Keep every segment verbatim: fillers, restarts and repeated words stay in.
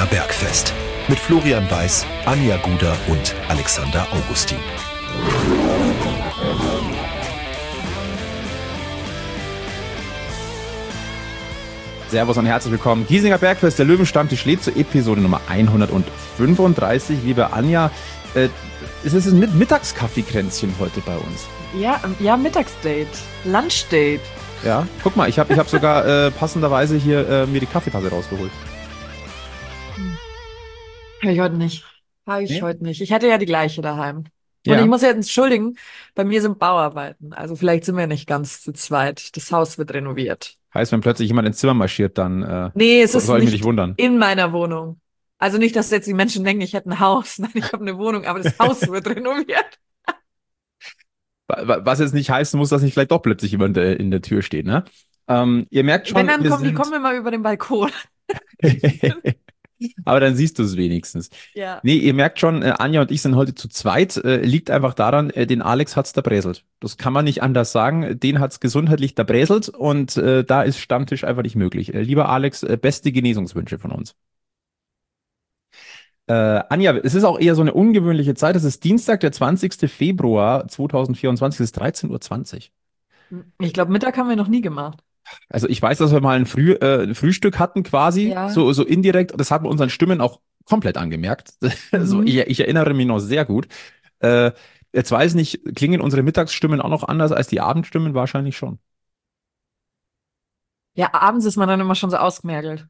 Giesinger Bergfest. Mit Florian Weiß, Anja Guder und Alexander Augustin. Servus und herzlich willkommen. Giesinger Bergfest, der Löwenstammtisch lädt zur Episode Nummer hundertfünfunddreißig. Liebe Anja, äh, es ist ein Mittagskaffeekränzchen heute bei uns. Ja, ja, Mittagsdate, Lunchdate. Ja, guck mal, ich habe ich hab sogar äh, passenderweise hier äh, mir die Kaffeetasse rausgeholt. Hm. Habe ich heute nicht. Habe ich Nee? heute nicht. Ich hätte ja die gleiche daheim. Und Ja. ich muss jetzt entschuldigen, bei mir sind Bauarbeiten. Also vielleicht sind wir nicht ganz zu zweit. Das Haus wird renoviert. Heißt, wenn plötzlich jemand ins Zimmer marschiert, dann äh, Nee, es so- ist soll ich mich nicht nicht wundern. in meiner Wohnung. Also nicht, dass jetzt die Menschen denken, ich hätte ein Haus. Nein, ich habe eine Wohnung, aber das Haus wird renoviert. Wa- wa- Was jetzt nicht heißen muss, dass nicht vielleicht doch plötzlich jemand äh, in der Tür steht, ne? Ähm, ihr merkt schon, Wenn dann wir kommen, die sind... kommen immer über den Balkon. Aber dann siehst du es wenigstens. Ja. Nee, ihr merkt schon, äh, Anja und ich sind heute zu zweit. Äh, liegt einfach daran, äh, den Alex hat's da bräselt. Das kann man nicht anders sagen. Den hat's gesundheitlich da bräselt und äh, da ist Stammtisch einfach nicht möglich. Äh, lieber Alex, äh, beste Genesungswünsche von uns. Äh, Anja, es ist auch eher so eine ungewöhnliche Zeit. Es ist Dienstag, der zwanzigster Februar zweitausendvierundzwanzig, es ist dreizehn Uhr zwanzig. Ich glaube, Mittag haben wir noch nie gemacht. Also ich weiß, dass wir mal ein, Früh, äh, ein Frühstück hatten quasi, Ja. so, so indirekt. Das hat man unseren Stimmen auch komplett angemerkt. Also Mhm. ich, ich erinnere mich noch sehr gut. Äh, jetzt weiß ich nicht, klingen unsere Mittagsstimmen auch noch anders als die Abendstimmen? Wahrscheinlich schon. Ja, abends ist man dann immer schon so ausgemergelt.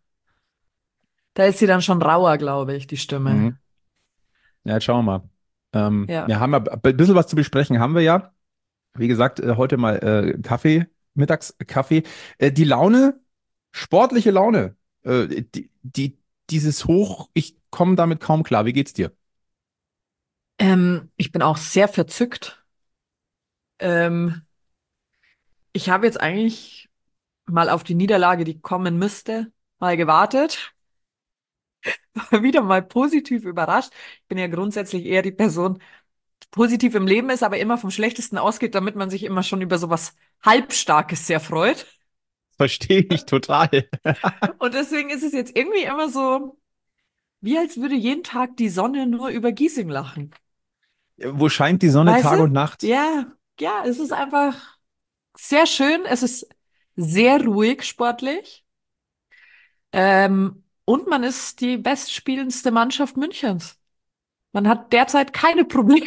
Da ist sie dann schon rauer, glaube ich, die Stimme. Mhm. Ja, jetzt schauen wir mal. Ähm, Ja. wir haben ja ein bisschen was zu besprechen, haben wir ja. Wie gesagt, äh, heute mal äh, Kaffee, Mittagskaffee. Äh, die Laune, sportliche Laune, äh, die, die, dieses Hoch, ich komme damit kaum klar. Wie geht's dir? Ähm, ich bin auch sehr verzückt. Ähm, ich habe jetzt eigentlich mal auf die Niederlage, die kommen müsste, mal gewartet. War wieder mal positiv überrascht. Ich bin ja grundsätzlich eher die Person, die positiv im Leben ist, aber immer vom Schlechtesten ausgeht, damit man sich immer schon über sowas Halbstarkes sehr freut. Verstehe ich total. Und deswegen ist es jetzt irgendwie immer so, wie als würde jeden Tag die Sonne nur über Giesing lachen. Wo scheint die Sonne Weißt Tag du? und Nacht? Ja, ja, es ist einfach sehr schön. Es ist sehr ruhig sportlich. Ähm, und man ist die bestspielendste Mannschaft Münchens. Man hat derzeit keine Probleme.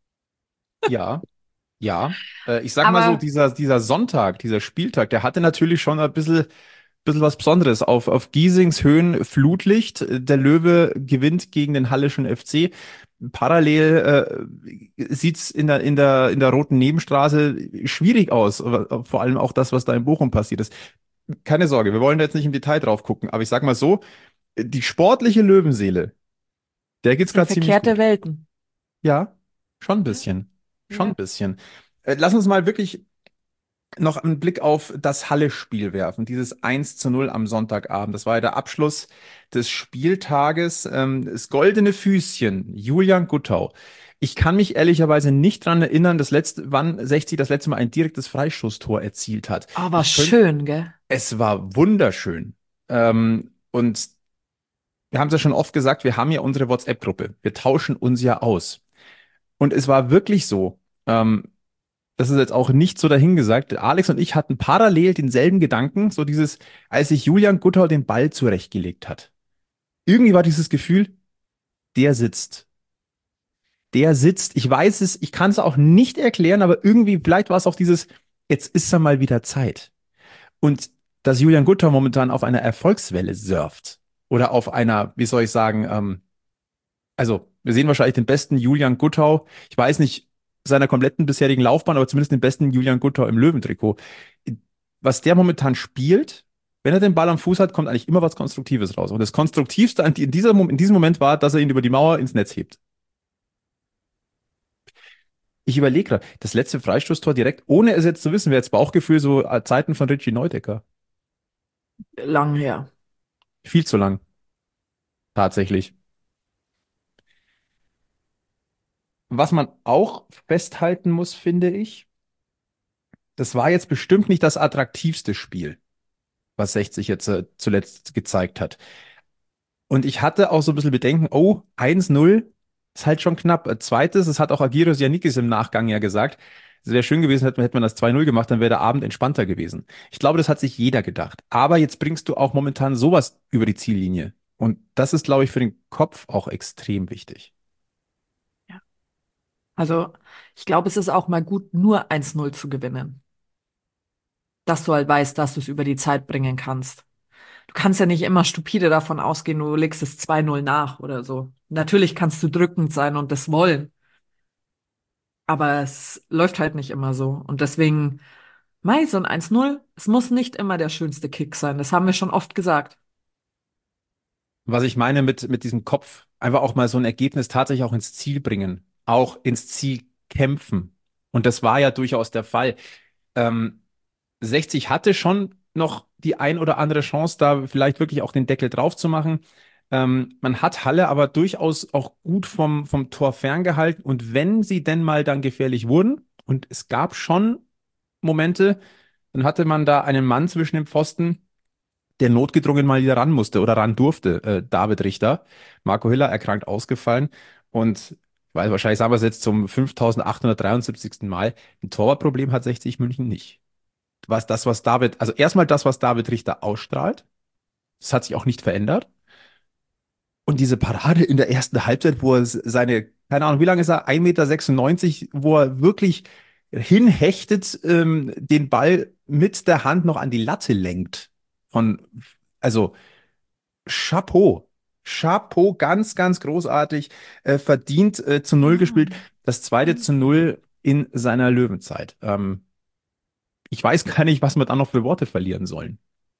Ja, ja. Äh, ich sag mal so, Aber dieser, dieser Sonntag, dieser Spieltag, der hatte natürlich schon ein bisschen, bisschen was Besonderes. Auf, auf Giesings Höhen Flutlicht. Der Löwe gewinnt gegen den Hallischen F C. Parallel äh, sieht's in der, in der, in der roten Nebenstraße schwierig aus. Vor allem auch das, was da in Bochum passiert ist. Keine Sorge, wir wollen da jetzt nicht im Detail drauf gucken. Aber ich sag mal so, die sportliche Löwenseele, der geht's es sind gerade ziemlich verkehrte gut. Welten. Ja, schon ein Ja, bisschen. Schon ein ja. bisschen. Äh, lass uns mal wirklich noch einen Blick auf das Halle-Spiel werfen. Dieses eins zu null am Sonntagabend. Das war ja der Abschluss des Spieltages. Ähm, das goldene Füßchen, Julian Guttau. Ich kann mich ehrlicherweise nicht dran erinnern, das letzte, wann sechzig das letzte Mal ein direktes Freistoßtor erzielt hat. Aber Ich könnte, schön, gell? es war wunderschön. Ähm, und wir haben es ja schon oft gesagt, wir haben ja unsere WhatsApp-Gruppe. Wir tauschen uns ja aus. Und es war wirklich so. Ähm, das ist jetzt auch nicht so dahingesagt. Alex und ich hatten parallel denselben Gedanken, so dieses, als sich Julian Guttau den Ball zurechtgelegt hat. Irgendwie war dieses Gefühl, der sitzt. Der sitzt. Ich weiß es, ich kann es auch nicht erklären, aber irgendwie, vielleicht war es auch dieses, jetzt ist er mal wieder Zeit. Und dass Julian Guttau momentan auf einer Erfolgswelle surft oder auf einer, wie soll ich sagen, ähm, also wir sehen wahrscheinlich den besten Julian Guttau. Ich weiß nicht seiner kompletten bisherigen Laufbahn, aber zumindest den besten Julian Guttau im Löwentrikot. Was der momentan spielt, wenn er den Ball am Fuß hat, kommt eigentlich immer was Konstruktives raus. Und das Konstruktivste in, dieser, in diesem Moment war, dass er ihn über die Mauer ins Netz hebt. Ich überlege gerade, das letzte Freistoßtor direkt, ohne es jetzt zu wissen, wäre jetzt Bauchgefühl so äh, Zeiten von Richie Neudecker. Lang her. Viel zu lang, tatsächlich. Was man auch festhalten muss, finde ich, das war jetzt bestimmt nicht das attraktivste Spiel, was sechzig jetzt äh, zuletzt gezeigt hat. Und ich hatte auch so ein bisschen Bedenken, oh, eins null ist halt schon knapp. Äh, Zweites, das hat auch Agiros Yannikis im Nachgang ja gesagt, es wäre schön gewesen, hätte, hätte man das zwei null gemacht, dann wäre der Abend entspannter gewesen. Ich glaube, das hat sich jeder gedacht. Aber jetzt bringst du auch momentan sowas über die Ziellinie. Und das ist, glaube ich, für den Kopf auch extrem wichtig. Ja. Also, ich glaube, es ist auch mal gut, nur eins null zu gewinnen. Dass du halt weißt, dass du es über die Zeit bringen kannst. Du kannst ja nicht immer stupide davon ausgehen, du legst es zwei null nach oder so. Natürlich kannst du drückend sein und das wollen, aber es läuft halt nicht immer so. Und deswegen, mei, so ein eins null, es muss nicht immer der schönste Kick sein. Das haben wir schon oft gesagt. Was ich meine mit, mit diesem Kopf, einfach auch mal so ein Ergebnis tatsächlich auch ins Ziel bringen, auch ins Ziel kämpfen. Und das war ja durchaus der Fall. Ähm, sechzig hatte schon noch die ein oder andere Chance, da vielleicht wirklich auch den Deckel drauf zu machen. Ähm, man hat Halle aber durchaus auch gut vom, vom Tor ferngehalten. Und wenn sie denn mal dann gefährlich wurden, und es gab schon Momente, dann hatte man da einen Mann zwischen den Pfosten, der notgedrungen mal wieder ran musste oder ran durfte, äh, David Richter. Marco Hiller erkrankt ausgefallen. Und weil wahrscheinlich sagen wir es jetzt zum fünftausendachthundertdreiundsiebzigsten Mal, ein Torwartproblem hat sechzig München nicht. Was das, was David, also erstmal das, was David Richter ausstrahlt, das hat sich auch nicht verändert. Und diese Parade in der ersten Halbzeit, wo er seine, keine Ahnung, wie lange ist er? ein Meter sechsundneunzig, wo er wirklich hinhechtet, ähm, den Ball mit der Hand noch an die Latte lenkt. Von, also Chapeau. Chapeau, ganz, ganz großartig, äh, verdient äh, zu Null gespielt. Das zweite zu Null in seiner Löwenzeit. Ähm, ich weiß gar nicht, was wir da noch für Worte verlieren sollen.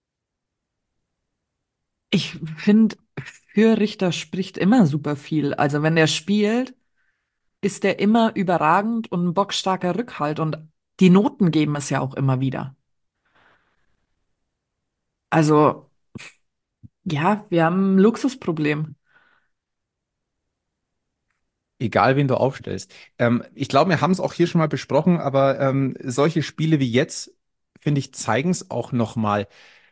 Ich finde, für Richter spricht immer super viel. Also wenn der spielt, ist der immer überragend und ein bockstarker Rückhalt und die Noten geben es ja auch immer wieder. Also, ja, wir haben ein Luxusproblem. Egal, wen du aufstellst. Ähm, ich glaube, wir haben es auch hier schon mal besprochen, aber ähm, solche Spiele wie jetzt, finde ich, zeigen es auch nochmal.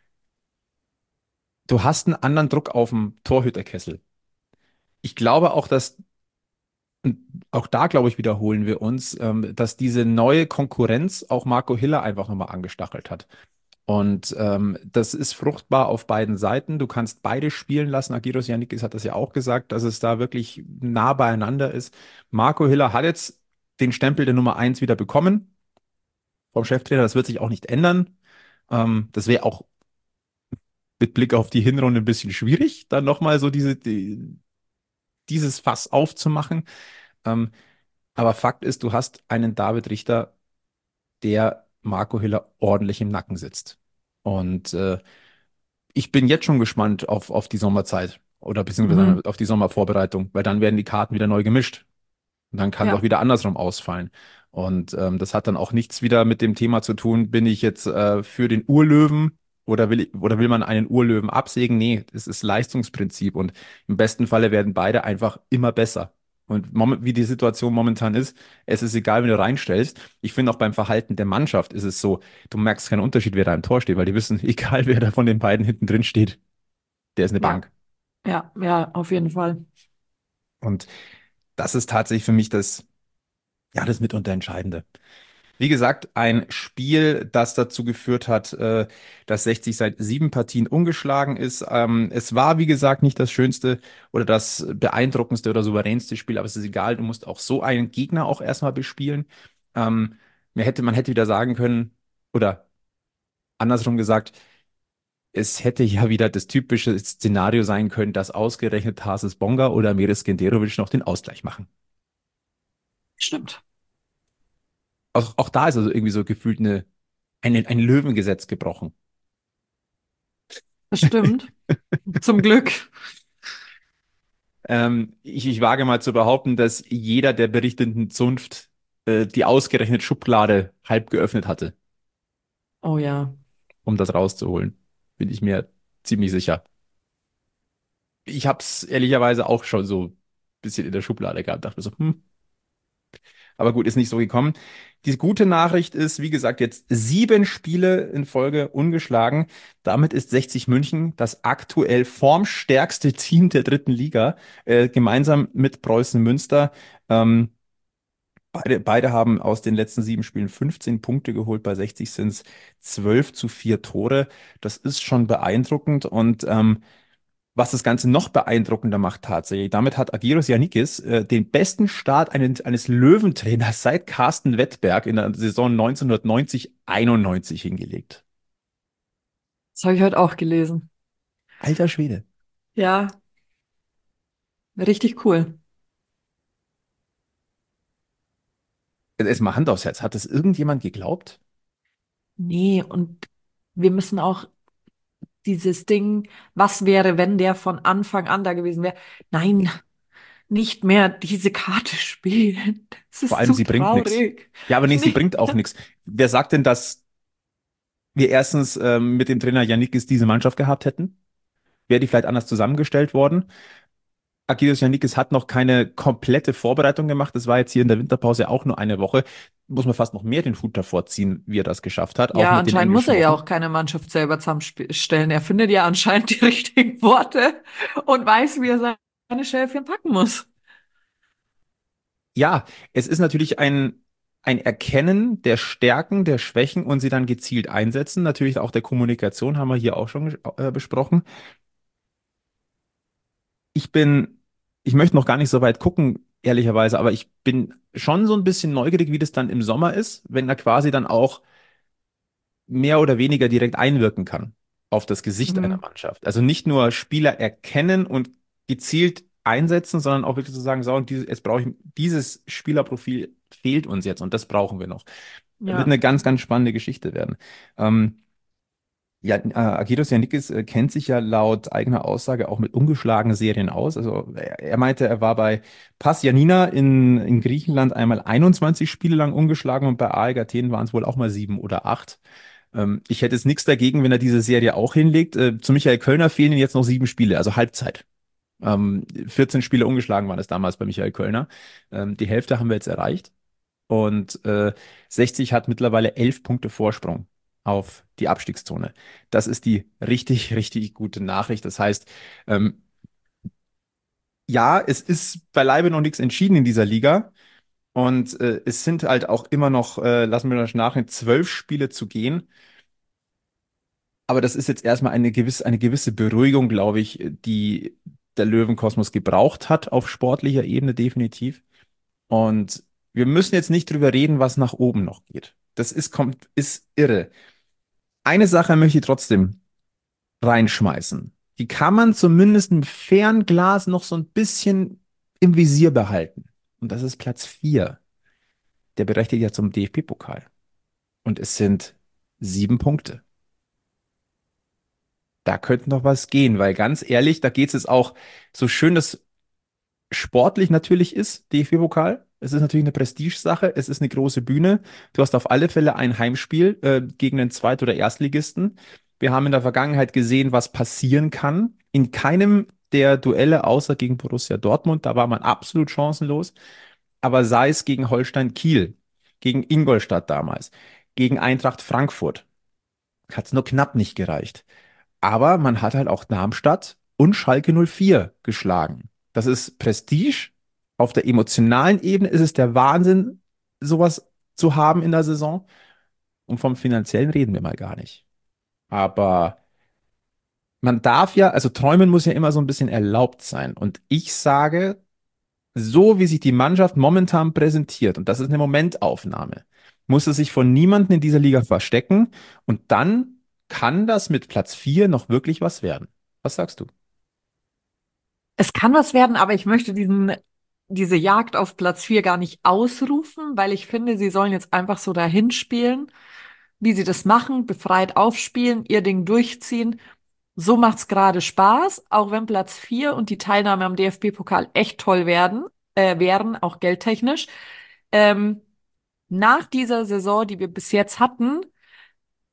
Du hast einen anderen Druck auf dem Torhüterkessel. Ich glaube auch, dass, und auch da, glaube ich, wiederholen wir uns, ähm, dass diese neue Konkurrenz auch Marco Hiller einfach nochmal angestachelt hat. Und ähm, das ist fruchtbar auf beiden Seiten. Du kannst beide spielen lassen. Agiros Yannikis hat das ja auch gesagt, dass es da wirklich nah beieinander ist. Marco Hiller hat jetzt den Stempel der Nummer eins wieder bekommen vom Cheftrainer. Das wird sich auch nicht ändern. Ähm, das wäre auch mit Blick auf die Hinrunde ein bisschen schwierig, dann nochmal so diese, die, dieses Fass aufzumachen. Ähm, aber Fakt ist, du hast einen David Richter, der Marco Hiller ordentlich im Nacken sitzt. Und äh, ich bin jetzt schon gespannt auf, auf die Sommerzeit oder beziehungsweise Mhm. auf die Sommervorbereitung, weil dann werden die Karten wieder neu gemischt. Und dann kann es auch Ja, wieder andersrum ausfallen. Und ähm, das hat dann auch nichts wieder mit dem Thema zu tun, bin ich jetzt äh, für den Urlöwen oder will ich, oder will man einen Urlöwen absägen? Nee, es ist Leistungsprinzip und im besten Falle werden beide einfach immer besser. Und moment, wie die Situation momentan ist, es ist egal, wen du reinstellst. Ich finde auch beim Verhalten der Mannschaft ist es so, du merkst keinen Unterschied, wer da im Tor steht, weil die wissen, egal wer da von den beiden hinten drin steht, der ist eine ja, Bank. ja, ja, auf jeden Fall. Und das ist tatsächlich für mich das, ja, das mitunter Entscheidende. Wie gesagt, ein Spiel, das dazu geführt hat, äh, dass sechzig seit sieben Partien ungeschlagen ist. Ähm, es war, wie gesagt, nicht das schönste oder das beeindruckendste oder souveränste Spiel, aber es ist egal, du musst auch so einen Gegner auch erstmal bespielen. Ähm, mir hätte, man hätte wieder sagen können, oder andersrum gesagt, es hätte ja wieder das typische Szenario sein können, dass ausgerechnet Tarsis Bonga oder Miris Genderovic noch den Ausgleich machen. Stimmt. Auch, auch da ist also irgendwie so gefühlt eine, eine, ein Löwengesetz gebrochen. Das stimmt. Zum Glück. Ähm, ich, ich wage mal zu behaupten, dass jeder der berichtenden Zunft äh, die ausgerechnet Schublade halb geöffnet hatte, Oh ja. um das rauszuholen. Bin ich mir ziemlich sicher. Ich habe es ehrlicherweise auch schon so ein bisschen in der Schublade gehabt, dachte mir so, hm, Aber gut, ist nicht so gekommen. Die gute Nachricht ist, wie gesagt, jetzt sieben Spiele in Folge ungeschlagen. Damit ist sechzig München das aktuell formstärkste Team der dritten Liga, äh, gemeinsam mit Preußen Münster. Ähm, beide, beide haben aus den letzten sieben Spielen fünfzehn Punkte geholt. Bei sechzig sind es zwölf zu vier Tore. Das ist schon beeindruckend. Und ähm, was das Ganze noch beeindruckender macht tatsächlich, damit hat Agiros Yannikis äh, den besten Start eines, eines Löwentrainers seit Carsten Wettberg in der Saison neunzehnhundertneunzig einundneunzig hingelegt. Das habe ich heute auch gelesen. Alter Schwede. Ja, richtig cool. Jetzt mal Hand aufs Herz. Hat das irgendjemand geglaubt? Nee, und wir müssen auch dieses Ding, was wäre, wenn der von Anfang an da gewesen wäre? Nein, nicht mehr diese Karte spielen. Es Vor ist allem, zu sie bringt nichts. traurig. Ja, aber nee, sie Nee. bringt auch nichts. Wer sagt denn, dass wir erstens ähm, mit dem Trainer Yannikis diese Mannschaft gehabt hätten? Wäre die vielleicht anders zusammengestellt worden? Agios Yannikis hat noch keine komplette Vorbereitung gemacht. Das war jetzt hier in der Winterpause auch nur eine Woche. Muss man fast noch mehr den Hut davor ziehen, wie er das geschafft hat, auch Ja, mit den anscheinend muss englischen er ja Wochen. auch keine Mannschaft selber zusammenstellen. Er findet ja anscheinend die richtigen Worte und weiß, wie er seine Schäfchen packen muss. Ja, es ist natürlich ein, ein Erkennen der Stärken, der Schwächen und sie dann gezielt einsetzen. Natürlich auch der Kommunikation haben wir hier auch schon äh, besprochen. Ich bin, ich möchte noch gar nicht so weit gucken, ehrlicherweise, aber ich bin schon so ein bisschen neugierig, wie das dann im Sommer ist, wenn er quasi dann auch mehr oder weniger direkt einwirken kann auf das Gesicht einer Mhm. Mannschaft. Also nicht nur Spieler erkennen und gezielt einsetzen, sondern auch wirklich zu sagen, so, und dieses, jetzt brauche ich, dieses Spielerprofil fehlt uns jetzt und das brauchen wir noch. Wird Ja. eine ganz, ganz spannende Geschichte werden. Ähm, ja, äh, Agiros Yannikis äh, kennt sich ja laut eigener Aussage auch mit ungeschlagenen Serien aus. Also er, er meinte, er war bei Pass Janina in, in Griechenland einmal einundzwanzig Spiele lang ungeschlagen und bei A E K Athen waren es wohl auch mal sieben oder acht. Ähm, ich hätte jetzt nichts dagegen, wenn er diese Serie auch hinlegt. Äh, zu Michael Kölner fehlen ihm jetzt noch sieben Spiele, also Halbzeit. Ähm, vierzehn Spiele ungeschlagen waren es damals bei Michael Kölner. Ähm, die Hälfte haben wir jetzt erreicht. Und äh, sechzig hat mittlerweile elf Punkte Vorsprung auf die Abstiegszone. Das ist die richtig, richtig gute Nachricht. Das heißt, ähm, ja, es ist beileibe noch nichts entschieden in dieser Liga. Und äh, es sind halt auch immer noch, äh, lassen wir das nachher, zwölf Spiele zu gehen. Aber das ist jetzt erstmal eine gewisse, eine gewisse Beruhigung, glaube ich, die der Löwenkosmos gebraucht hat auf sportlicher Ebene definitiv. Und wir müssen jetzt nicht drüber reden, was nach oben noch geht. Das ist, kommt, ist irre. Eine Sache möchte ich trotzdem reinschmeißen. Die kann man zumindest im Fernglas noch so ein bisschen im Visier behalten. Und das ist Platz vier. Der berechtigt ja zum D F B-Pokal. Und es sind sieben Punkte. Da könnte noch was gehen, weil ganz ehrlich, da geht es jetzt auch so schön, das sportlich natürlich ist, D F B-Pokal. Es ist natürlich eine Prestigesache, es ist eine große Bühne. Du hast auf alle Fälle ein Heimspiel äh, gegen den Zweit- oder Erstligisten. Wir haben in der Vergangenheit gesehen, was passieren kann. In keinem der Duelle, außer gegen Borussia Dortmund, da war man absolut chancenlos. Aber sei es gegen Holstein Kiel, gegen Ingolstadt damals, gegen Eintracht Frankfurt, hat es nur knapp nicht gereicht. Aber man hat halt auch Darmstadt und Schalke null vier geschlagen. Das ist Prestige. Auf der emotionalen Ebene ist es der Wahnsinn, sowas zu haben in der Saison. Und vom finanziellen reden wir mal gar nicht. Aber man darf ja, also träumen muss ja immer so ein bisschen erlaubt sein. Und ich sage, so wie sich die Mannschaft momentan präsentiert, und das ist eine Momentaufnahme, muss es sich von niemandem in dieser Liga verstecken. Und dann kann das mit Platz vier noch wirklich was werden. Was sagst du? Es kann was werden, aber ich möchte diesen, diese Jagd auf Platz vier gar nicht ausrufen, weil ich finde, sie sollen jetzt einfach so dahin spielen, wie sie das machen, befreit aufspielen, ihr Ding durchziehen. So macht's gerade Spaß, auch wenn Platz vier und die Teilnahme am D F B-Pokal echt toll werden, äh, wären, auch geldtechnisch. Ähm, nach dieser Saison, die wir bis jetzt hatten,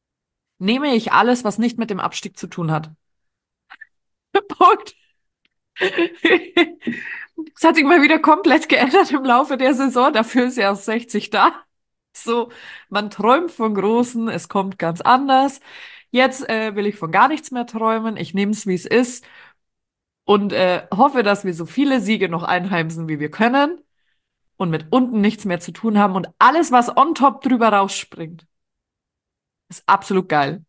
nehme ich alles, was nicht mit dem Abstieg zu tun hat. Punkt. Es hat sich mal wieder komplett geändert im Laufe der Saison. Dafür ist ja auch sechzig da. So, man träumt von Großen, es kommt ganz anders. Jetzt äh, will ich von gar nichts mehr träumen. Ich nehme es, wie es ist und äh, hoffe, dass wir so viele Siege noch einheimsen, wie wir können und mit unten nichts mehr zu tun haben und alles, was on top drüber rausspringt, ist absolut geil.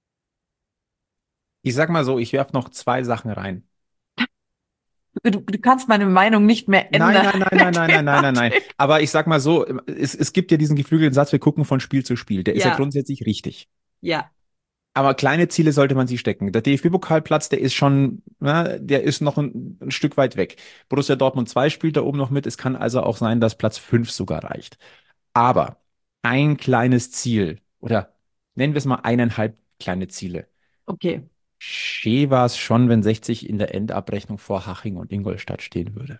Ich sag mal so, ich werfe noch zwei Sachen rein. Du, du kannst meine Meinung nicht mehr Nein, ändern nein, nein, in der nein, nein, nein, nein, nein, nein. Thematik. Aber ich sag mal so, es, es gibt ja diesen geflügelten Satz, wir gucken von Spiel zu Spiel. Der ist ja Ja, grundsätzlich richtig. ja, Aber kleine Ziele sollte man sich stecken. Der D F B-Pokalplatz, der ist schon, na, der ist noch ein, ein Stück weit weg. Borussia Dortmund zwei spielt da oben noch mit. Es kann also auch sein, dass Platz fünf sogar reicht. Aber ein kleines Ziel oder nennen wir es mal eineinhalb kleine Ziele. okay. Schön war es schon, wenn sechzig in der Endabrechnung vor Haching und Ingolstadt stehen würde.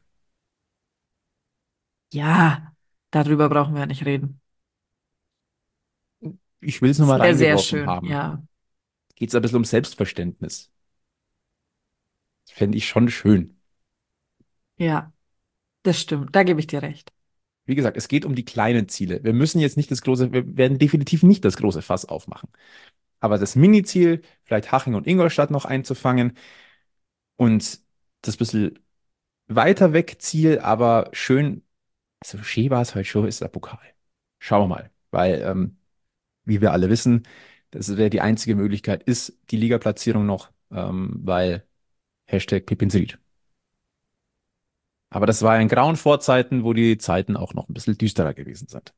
Ja, darüber brauchen wir ja nicht reden. Ich will es nur mal Sehr, sehr reingeworfen schön, haben. ja. Geht es ein bisschen um Selbstverständnis. Fände ich schon schön. Ja, das stimmt. Da gebe ich dir recht. Wie gesagt, es geht um die kleinen Ziele. Wir müssen jetzt nicht das große, wir werden definitiv nicht das große Fass aufmachen. Aber das Mini-Ziel, vielleicht Haching und Ingolstadt noch einzufangen und das bisschen weiter weg Ziel, aber schön, also schön war es heute schon, ist der Pokal. Schauen wir mal, weil, ähm, wie wir alle wissen, das wäre die einzige Möglichkeit, ist die Ligaplatzierung noch, ähm, weil Hashtag Pipinsried. Aber das war in grauen Vorzeiten, wo die Zeiten auch noch ein bisschen düsterer gewesen sind.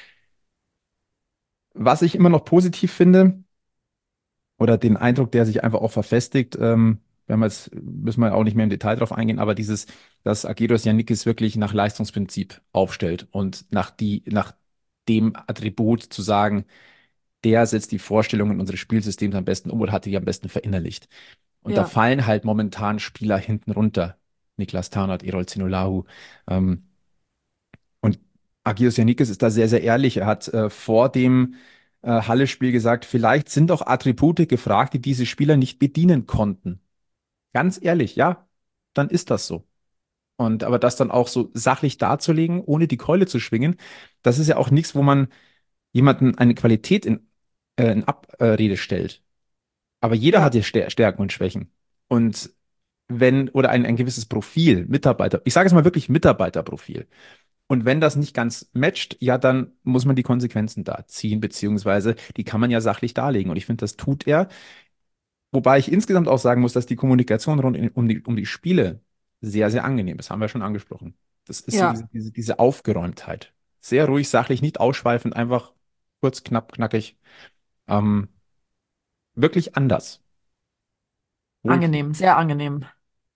Was ich immer noch positiv finde, oder den Eindruck, der sich einfach auch verfestigt, ähm, wenn wir jetzt, müssen wir auch nicht mehr im Detail drauf eingehen, aber dieses, dass Agiros Yannickis wirklich nach Leistungsprinzip aufstellt und nach die, nach dem Attribut zu sagen, der setzt die Vorstellungen unseres Spielsystems am besten um oder hat die am besten verinnerlicht. Und da Ja, fallen halt momentan Spieler hinten runter. Niklas Tarnath, Erol Zenolahü, ähm, und Agios Yannickis ist da sehr, sehr ehrlich. Er hat äh, vor dem äh, Halle-Spiel gesagt, vielleicht sind auch Attribute gefragt, die diese Spieler nicht bedienen konnten. Ganz ehrlich, ja, dann ist das so. Und aber das dann auch so sachlich darzulegen, ohne die Keule zu schwingen, das ist ja auch nichts, wo man jemanden eine Qualität in, äh, in Abrede stellt. Aber jeder hat ja, ja Stär- Stärken und Schwächen. Und wenn, oder ein, ein gewisses Profil, Mitarbeiter, ich sage es mal wirklich Mitarbeiterprofil. Und wenn das nicht ganz matcht, ja, dann muss man die Konsequenzen da ziehen, beziehungsweise die kann man ja sachlich darlegen. Und ich finde, das tut er. Wobei ich insgesamt auch sagen muss, dass die Kommunikation rund in, um die, um die Spiele sehr, sehr angenehm ist. Haben wir schon angesprochen. Das ist so diese, ja, diese, diese Aufgeräumtheit. Sehr ruhig, sachlich, nicht ausschweifend, einfach kurz, knapp, knackig. Ähm, wirklich anders. Wohltuend. angenehm, sehr angenehm.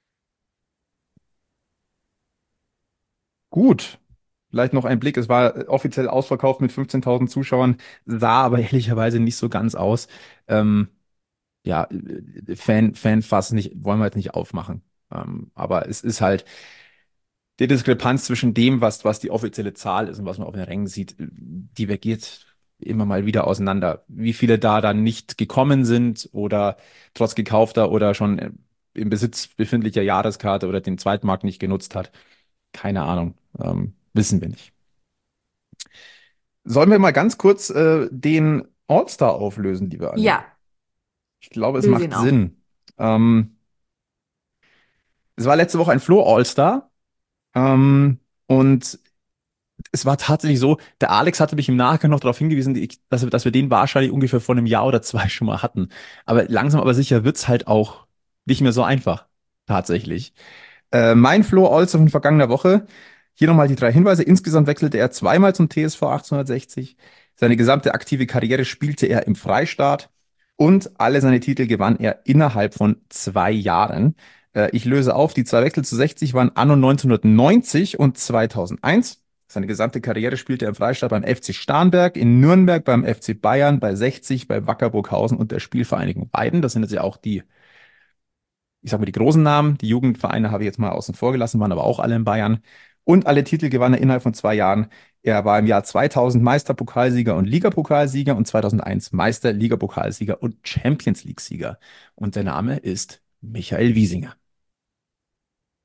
Gut. Vielleicht noch ein Blick. Es war offiziell ausverkauft mit fünfzehntausend Zuschauern, sah aber ehrlicherweise nicht so ganz aus. Ähm, ja, äh, Fan, Fanfass nicht, wollen wir jetzt nicht aufmachen. Ähm, aber es ist halt die Diskrepanz zwischen dem, was, was die offizielle Zahl ist und was man auf den Rängen sieht, die divergiert immer mal wieder auseinander. Wie viele da dann nicht gekommen sind oder trotz gekaufter oder schon äh, im Besitz befindlicher Jahreskarte oder den Zweitmarkt nicht genutzt hat, keine Ahnung. Ähm, wissen wir nicht. Sollen wir mal ganz kurz äh, den All-Star auflösen, lieber Anja? Ja, Ich glaube, es löse macht ihn auf. Sinn. Ähm, Es war letzte Woche ein Flo All-Star. Ähm, und es war tatsächlich so, der Alex hatte mich im Nachgang noch darauf hingewiesen, die- dass wir, dass wir den wahrscheinlich ungefähr vor einem Jahr oder zwei schon mal hatten. Aber langsam aber sicher wird's halt auch nicht mehr so einfach. Tatsächlich. Äh, mein Flo All-Star von vergangener Woche. Hier nochmal die drei Hinweise. Insgesamt wechselte er zweimal zum T S V achtzehnhundertsechzig. Seine gesamte aktive Karriere spielte er im Freistaat und alle seine Titel gewann er innerhalb von zwei Jahren. Äh, ich löse auf, die zwei Wechsel zu sechzig waren anno neunzehnhundertneunzig und zweitausendeins. Seine gesamte Karriere spielte er im Freistaat beim F C Starnberg, in Nürnberg, beim F C Bayern, bei sechzig, bei Wacker Burghausen und der Spielvereinigung Weiden. Das sind jetzt ja auch die, ich sag mal, die großen Namen. Die Jugendvereine habe ich jetzt mal außen vor gelassen, waren aber auch alle in Bayern. Und alle Titel gewann er innerhalb von zwei Jahren. Er war im Jahr zweitausend Meisterpokalsieger und Ligapokalsieger und zweitausendeins Meister, Ligapokalsieger und Champions League-Sieger. Und der Name ist Michael Wiesinger.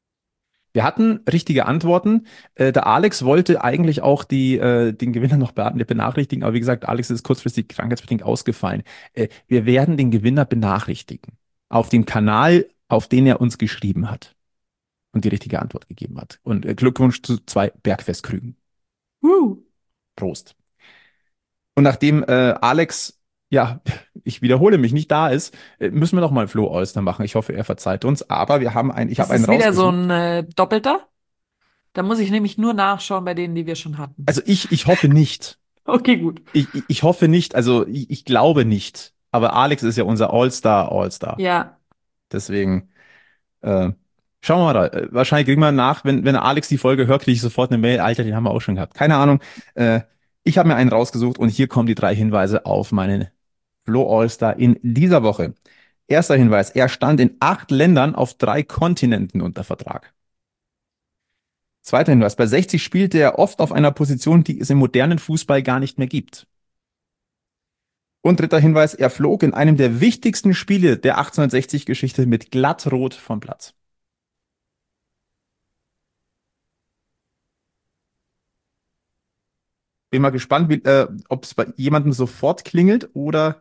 Wir hatten richtige Antworten. Äh, der Alex wollte eigentlich auch die, äh, den Gewinner noch be benachrichtigen, aber wie gesagt, Alex ist kurzfristig krankheitsbedingt ausgefallen. Äh, wir werden den Gewinner benachrichtigen. Auf dem Kanal, auf den er uns geschrieben hat und die richtige Antwort gegeben hat. Und äh, Glückwunsch zu zwei Bergfestkrügen. Uh. Prost. Und nachdem äh, Alex, ja, ich wiederhole mich, nicht da ist, äh, müssen wir noch mal Flo Olster machen. Ich hoffe, er verzeiht uns. Aber wir haben einen, ich Ist habe einen es wieder so rausgesucht. ein äh, Doppelter? Da muss ich nämlich nur nachschauen bei denen, die wir schon hatten. Also ich, ich hoffe nicht. Okay, gut. Ich, ich, ich hoffe nicht. Also ich, ich glaube nicht. Aber Alex ist ja unser All-Star, All-Star. Ja, Deswegen äh, schauen wir mal. Da. Äh, Wahrscheinlich kriegen wir nach, wenn, wenn Alex die Folge hört, kriege ich sofort eine Mail. Alter, den haben wir auch schon gehabt. Keine Ahnung. Äh, ich habe mir einen rausgesucht und hier kommen die drei Hinweise auf meinen Flo All-Star in dieser Woche. Erster Hinweis, er stand in acht Ländern auf drei Kontinenten unter Vertrag. Zweiter Hinweis, bei sechzig spielte er oft auf einer Position, die es im modernen Fußball gar nicht mehr gibt. Und dritter Hinweis, er flog in einem der wichtigsten Spiele der achtzehnhundertsechzig-Geschichte mit glattrot vom Platz. Bin mal gespannt, wie, äh, ob es bei jemandem sofort klingelt oder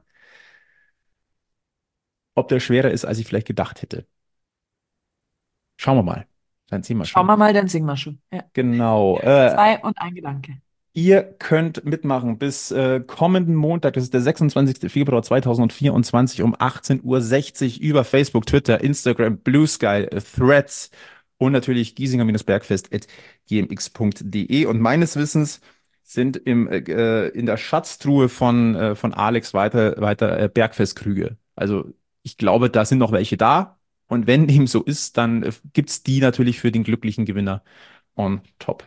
ob der schwerer ist, als ich vielleicht gedacht hätte. Schauen wir mal. Dann sehen wir schauen schon. wir mal, dann singen wir schon. Ja. Genau. Äh, Zwei und ein Gedanke. Ihr könnt mitmachen bis äh, kommenden Montag, das ist der sechsundzwanzigster Februar zweitausendvierundzwanzig um achtzehn Uhr sechzig über Facebook, Twitter, Instagram, Blue Sky, äh, Threads und natürlich giesinger-bergfest at gmx punkt de. Und meines Wissens sind im, äh, in der Schatztruhe von, äh, von Alex weiter, weiter äh, Bergfestkrüge. Also ich glaube, da sind noch welche da. Und wenn dem so ist, dann äh, gibt's die natürlich für den glücklichen Gewinner on top.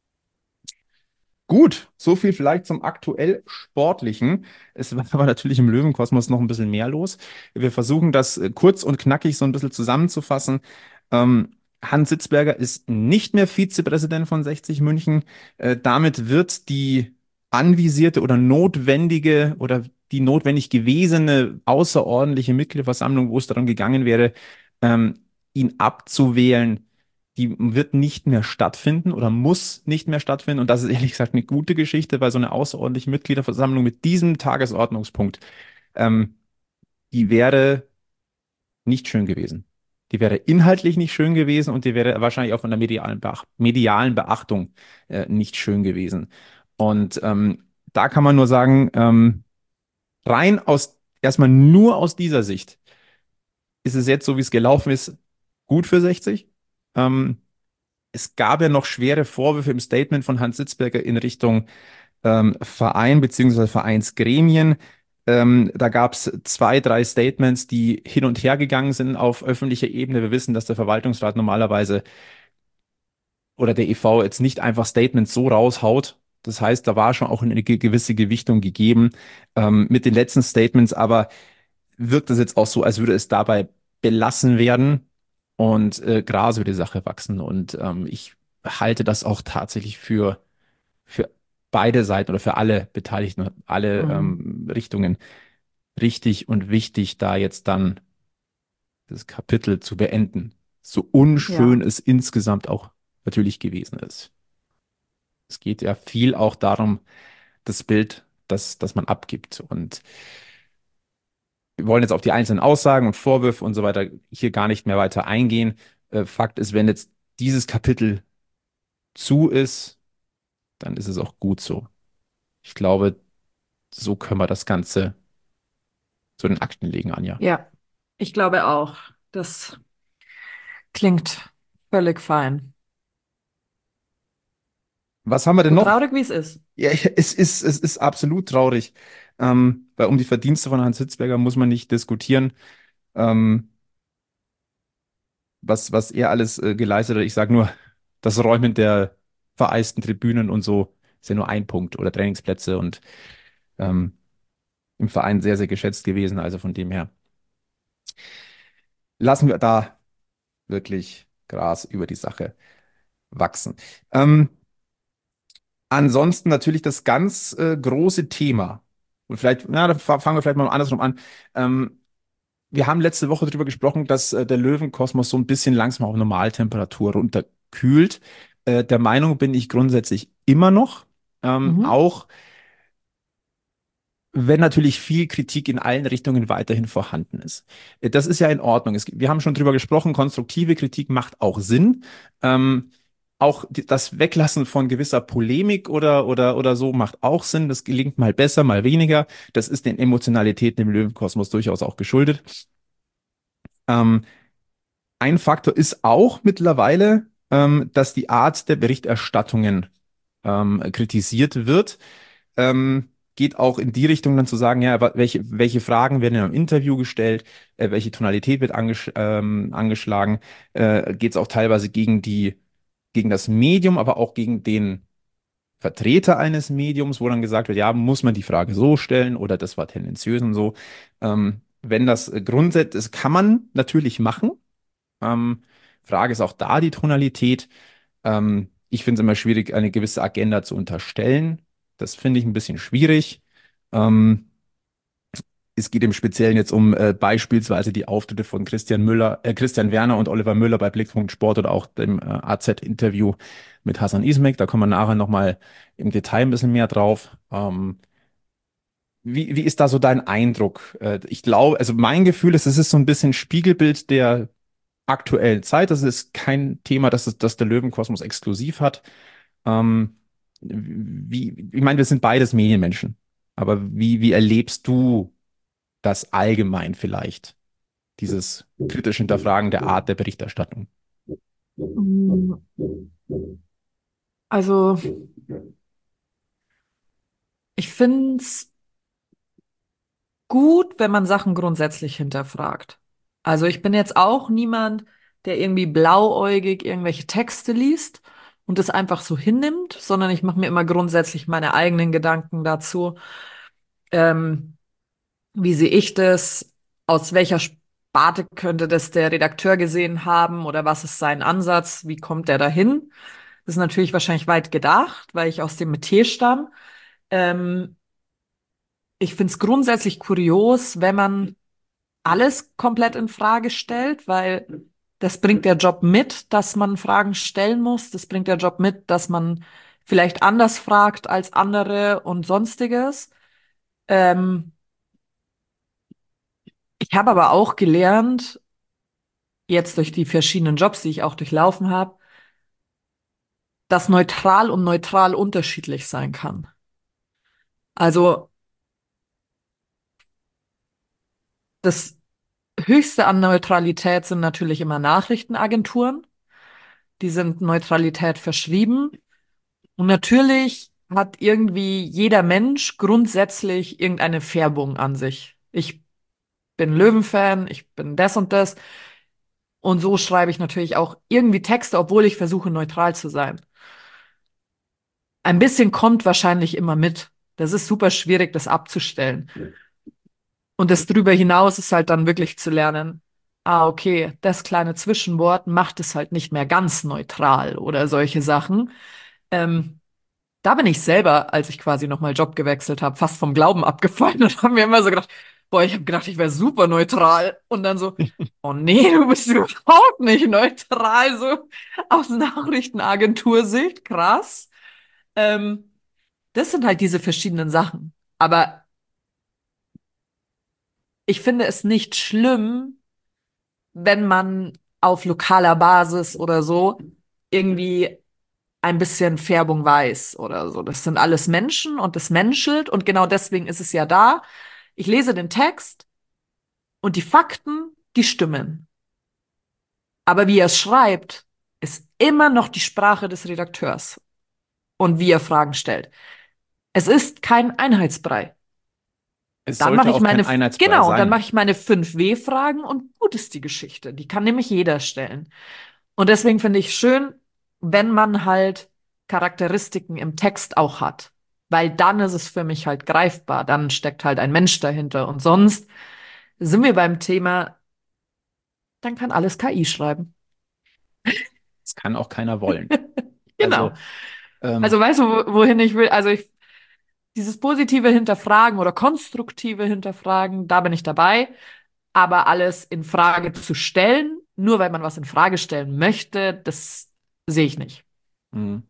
Gut, so viel vielleicht zum aktuell Sportlichen. Es war aber natürlich im Löwenkosmos noch ein bisschen mehr los. Wir versuchen das äh, kurz und knackig so ein bisschen zusammenzufassen. Ähm, Hans Sitzberger ist nicht mehr Vizepräsident von sechzig München. Äh, damit wird die anvisierte oder notwendige oder die notwendig gewesene außerordentliche Mitgliederversammlung, wo es darum gegangen wäre, ähm, ihn abzuwählen, die wird nicht mehr stattfinden oder muss nicht mehr stattfinden. Und das ist ehrlich gesagt eine gute Geschichte, weil so eine außerordentliche Mitgliederversammlung mit diesem Tagesordnungspunkt, ähm, die wäre nicht schön gewesen. Die wäre inhaltlich nicht schön gewesen und die wäre wahrscheinlich auch von der medialen, Beach medialen Beachtung äh, nicht schön gewesen. Und ähm, da kann man nur sagen, ähm, rein aus, erstmal nur aus dieser Sicht ist es jetzt so, wie es gelaufen ist, gut für sechzig. Ähm, Es gab ja noch schwere Vorwürfe im Statement von Hans Sitzberger in Richtung ähm, Verein bzw. Vereinsgremien. Ähm, da gab es zwei, drei Statements, die hin und her gegangen sind auf öffentlicher Ebene. Wir wissen, dass der Verwaltungsrat normalerweise oder der E V jetzt nicht einfach Statements so raushaut. Das heißt, da war schon auch eine ge- gewisse Gewichtung gegeben. Ähm, mit den letzten Statements aber wirkt es jetzt auch so, als würde es dabei belassen werden und äh, Gras über die Sache wachsen. Und ähm, ich halte das auch tatsächlich für, für beide Seiten oder für alle Beteiligten, alle Mhm. ähm, Richtungen richtig und wichtig, da jetzt dann das Kapitel zu beenden. So unschön Ja, es insgesamt auch natürlich gewesen ist. Es geht ja viel auch darum, das Bild, das, das man abgibt. Und wir wollen jetzt auf die einzelnen Aussagen und Vorwürfe und so weiter hier gar nicht mehr weiter eingehen. Äh, Fakt ist, wenn jetzt dieses Kapitel zu ist, dann ist es auch gut so. Ich glaube, so können wir das Ganze zu den Akten legen, Anja. ja. Ich glaube auch. Das klingt völlig fein. Was haben wir denn So noch? traurig, wie es ist. Ja, es ist, es ist absolut traurig, ähm, weil um die Verdienste von Hans Hitzberger muss man nicht diskutieren, ähm, was, was er alles äh, geleistet hat. Ich sage nur, das Räumen der vereisten Tribünen und so ist ja nur ein Punkt oder Trainingsplätze und ähm, im Verein sehr, sehr geschätzt gewesen. Also von dem her lassen wir da wirklich Gras über die Sache wachsen. Ähm, ansonsten natürlich das ganz äh, große Thema. Und vielleicht, na, da fa- fangen wir vielleicht mal andersrum an. Ähm, wir haben letzte Woche darüber gesprochen, dass äh, der Löwenkosmos so ein bisschen langsam auf Normaltemperatur runter abkühlt. Äh, der Meinung bin ich grundsätzlich immer noch. Ähm, Mhm. auch wenn natürlich viel Kritik in allen Richtungen weiterhin vorhanden ist. Äh, Das ist ja in Ordnung. Es, wir haben schon drüber gesprochen, konstruktive Kritik macht auch Sinn. Ähm, auch die, das Weglassen von gewisser Polemik oder, oder, oder so macht auch Sinn. Das gelingt mal besser, mal weniger. Das ist den Emotionalitäten im Löwenkosmos durchaus auch geschuldet. Ähm, ein Faktor ist auch mittlerweile, ähm, dass die Art der Berichterstattungen ähm, kritisiert wird. Ähm, geht auch in die Richtung dann zu sagen, ja, wa- welche, welche Fragen werden im Interview gestellt, äh, welche Tonalität wird angesch ähm, angeschlagen, äh, geht es auch teilweise gegen die, gegen das Medium, aber auch gegen den Vertreter eines Mediums, wo dann gesagt wird, ja, muss man die Frage so stellen oder das war tendenziös und so. Ähm, wenn das äh, grundsätzlich, das kann man natürlich machen. Ähm, Frage ist auch da die Tonalität. Ähm, ich finde es immer schwierig, eine gewisse Agenda zu unterstellen. Das finde ich ein bisschen schwierig. Ähm, Es geht im Speziellen jetzt um äh, beispielsweise die Auftritte von Christian Müller, äh, Christian Werner und Oliver Müller bei Blickpunkt Sport oder auch dem äh, A Z-Interview mit Hasan Ismek. Da kommen wir nachher nochmal im Detail ein bisschen mehr drauf. Ähm, wie, wie ist da so dein Eindruck? Äh, ich glaube, also mein Gefühl ist, es ist so ein bisschen Spiegelbild der aktuellen Zeit. Das ist kein Thema, das, es- das der Löwenkosmos exklusiv hat. Ähm, wie, ich meine, wir sind beides Medienmenschen. Aber wie, wie erlebst du das allgemein vielleicht? Dieses kritisch Hinterfragen der Art der Berichterstattung. Mm, Also, ich finde es gut, wenn man Sachen grundsätzlich hinterfragt. Also, ich bin jetzt auch niemand, der irgendwie blauäugig irgendwelche Texte liest und das einfach so hinnimmt, sondern ich mache mir immer grundsätzlich meine eigenen Gedanken dazu. Ähm, Wie sehe ich das? Aus welcher Sparte könnte das der Redakteur gesehen haben oder was ist sein Ansatz? Wie kommt der dahin? Das ist natürlich wahrscheinlich weit gedacht, weil ich aus dem Metier stamme. Ähm, Ich finde es grundsätzlich kurios, wenn man alles komplett in Frage stellt, weil das bringt der Job mit, dass man Fragen stellen muss. Das bringt der Job mit, dass man vielleicht anders fragt als andere und sonstiges. Ähm, Ich habe aber auch gelernt, jetzt durch die verschiedenen Jobs, die ich auch durchlaufen habe, dass neutral und neutral unterschiedlich sein kann. Also das Höchste an Neutralität sind natürlich immer Nachrichtenagenturen. Die sind Neutralität verschrieben. Und natürlich hat irgendwie jeder Mensch grundsätzlich irgendeine Färbung an sich. Ich bin Löwenfan, ich bin das und das. Und so schreibe ich natürlich auch irgendwie Texte, obwohl ich versuche, neutral zu sein. Ein bisschen kommt wahrscheinlich immer mit. Das ist super schwierig, das abzustellen. Und das drüber hinaus ist halt dann wirklich zu lernen, ah, okay, das kleine Zwischenwort macht es halt nicht mehr ganz neutral oder solche Sachen. Ähm, Da bin ich selber, als ich quasi nochmal Job gewechselt habe, fast vom Glauben abgefallen und habe mir immer so gedacht, boah, ich habe gedacht, ich wäre super neutral. Und dann so, oh nee, du bist überhaupt nicht neutral, so aus Nachrichtenagentursicht, krass. Ähm, Das sind halt diese verschiedenen Sachen. Aber ich finde es nicht schlimm, wenn man auf lokaler Basis oder so irgendwie ein bisschen Färbung weiß oder so. Das sind alles Menschen und das menschelt und genau deswegen ist es ja da. Ich lese den Text und die Fakten, die stimmen. Aber wie er es schreibt, ist immer noch die Sprache des Redakteurs und wie er Fragen stellt. Es ist kein Einheitsbrei. Es Dann mache sollte ich auch kein meine, Einheitsbrei genau, dann mache sein. ich meine fünf W-Fragen und gut ist die Geschichte. Die kann nämlich jeder stellen. Und deswegen finde ich schön, wenn man halt Charakteristiken im Text auch hat. Weil dann ist es für mich halt greifbar. Dann steckt halt ein Mensch dahinter. Und sonst sind wir beim Thema, dann kann alles K I schreiben. Das kann auch keiner wollen. Also, Genau. ähm, Also weißt du, wo- wohin ich will? Also ich, dieses positive Hinterfragen oder konstruktive Hinterfragen, da bin ich dabei. Aber alles in Frage zu stellen, nur weil man was in Frage stellen möchte, das sehe ich nicht. Mhm.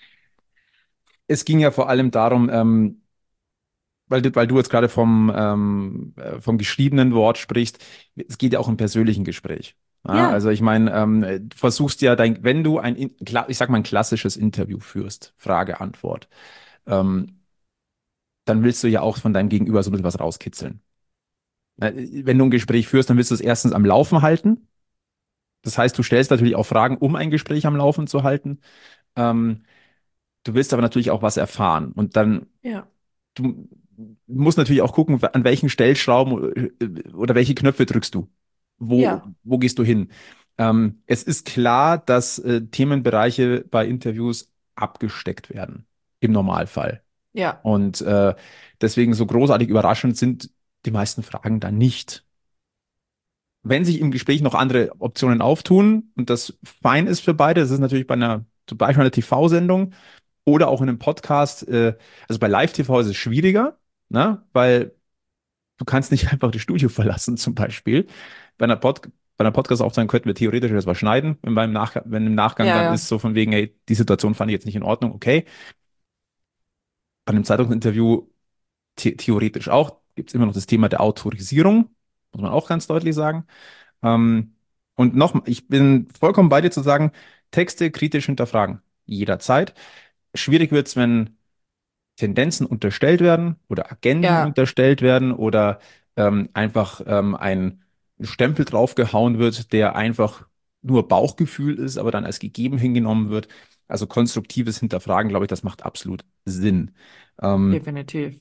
Es ging ja vor allem darum, ähm, weil du, weil du jetzt gerade vom, ähm, äh, vom geschriebenen Wort sprichst, es geht ja auch im persönlichen Gespräch. Ja, Ja, also ich meine, ähm, du versuchst ja dein, wenn du ein, in- kla- ich sag mal, ein klassisches Interview führst, Frage, Antwort, ähm, dann willst du ja auch von deinem Gegenüber so ein bisschen was rauskitzeln. Äh, Wenn du ein Gespräch führst, dann willst du es erstens am Laufen halten. Das heißt, du stellst natürlich auch Fragen, um ein Gespräch am Laufen zu halten. Ähm, Du willst aber natürlich auch was erfahren. Und dann ja, du musst natürlich auch gucken, an welchen Stellschrauben äh, oder welche Knöpfe drückst du. Wo, ja, wo gehst du hin? Ähm, es ist klar, dass äh, Themenbereiche bei Interviews abgesteckt werden, im Normalfall. ja, Und äh, deswegen so großartig überraschend sind die meisten Fragen dann nicht. Wenn sich im Gespräch noch andere Optionen auftun und das fein ist für beide, das ist natürlich bei einer, zum Beispiel einer T V-Sendung, oder auch in einem Podcast, äh, also bei Live-T V ist es schwieriger, ne? Weil du kannst nicht einfach das Studio verlassen, zum Beispiel. Bei einer, Pod bei einer Podcast-Aufzeichnung könnten wir theoretisch das mal schneiden, wenn, beim Nach wenn im Nachgang ja, dann ja, ist, so von wegen, hey, die Situation fand ich jetzt nicht in Ordnung, okay. Bei einem Zeitungsinterview the theoretisch auch, gibt es immer noch das Thema der Autorisierung, muss man auch ganz deutlich sagen. Ähm, und noch, ich bin vollkommen bei dir zu sagen, Texte kritisch hinterfragen, jederzeit. Schwierig wird es, wenn Tendenzen unterstellt werden oder Agenden ja, unterstellt werden oder ähm, einfach ähm, ein Stempel draufgehauen wird, der einfach nur Bauchgefühl ist, aber dann als gegeben hingenommen wird. Also konstruktives Hinterfragen, glaube ich, das macht absolut Sinn. Ähm, definitiv.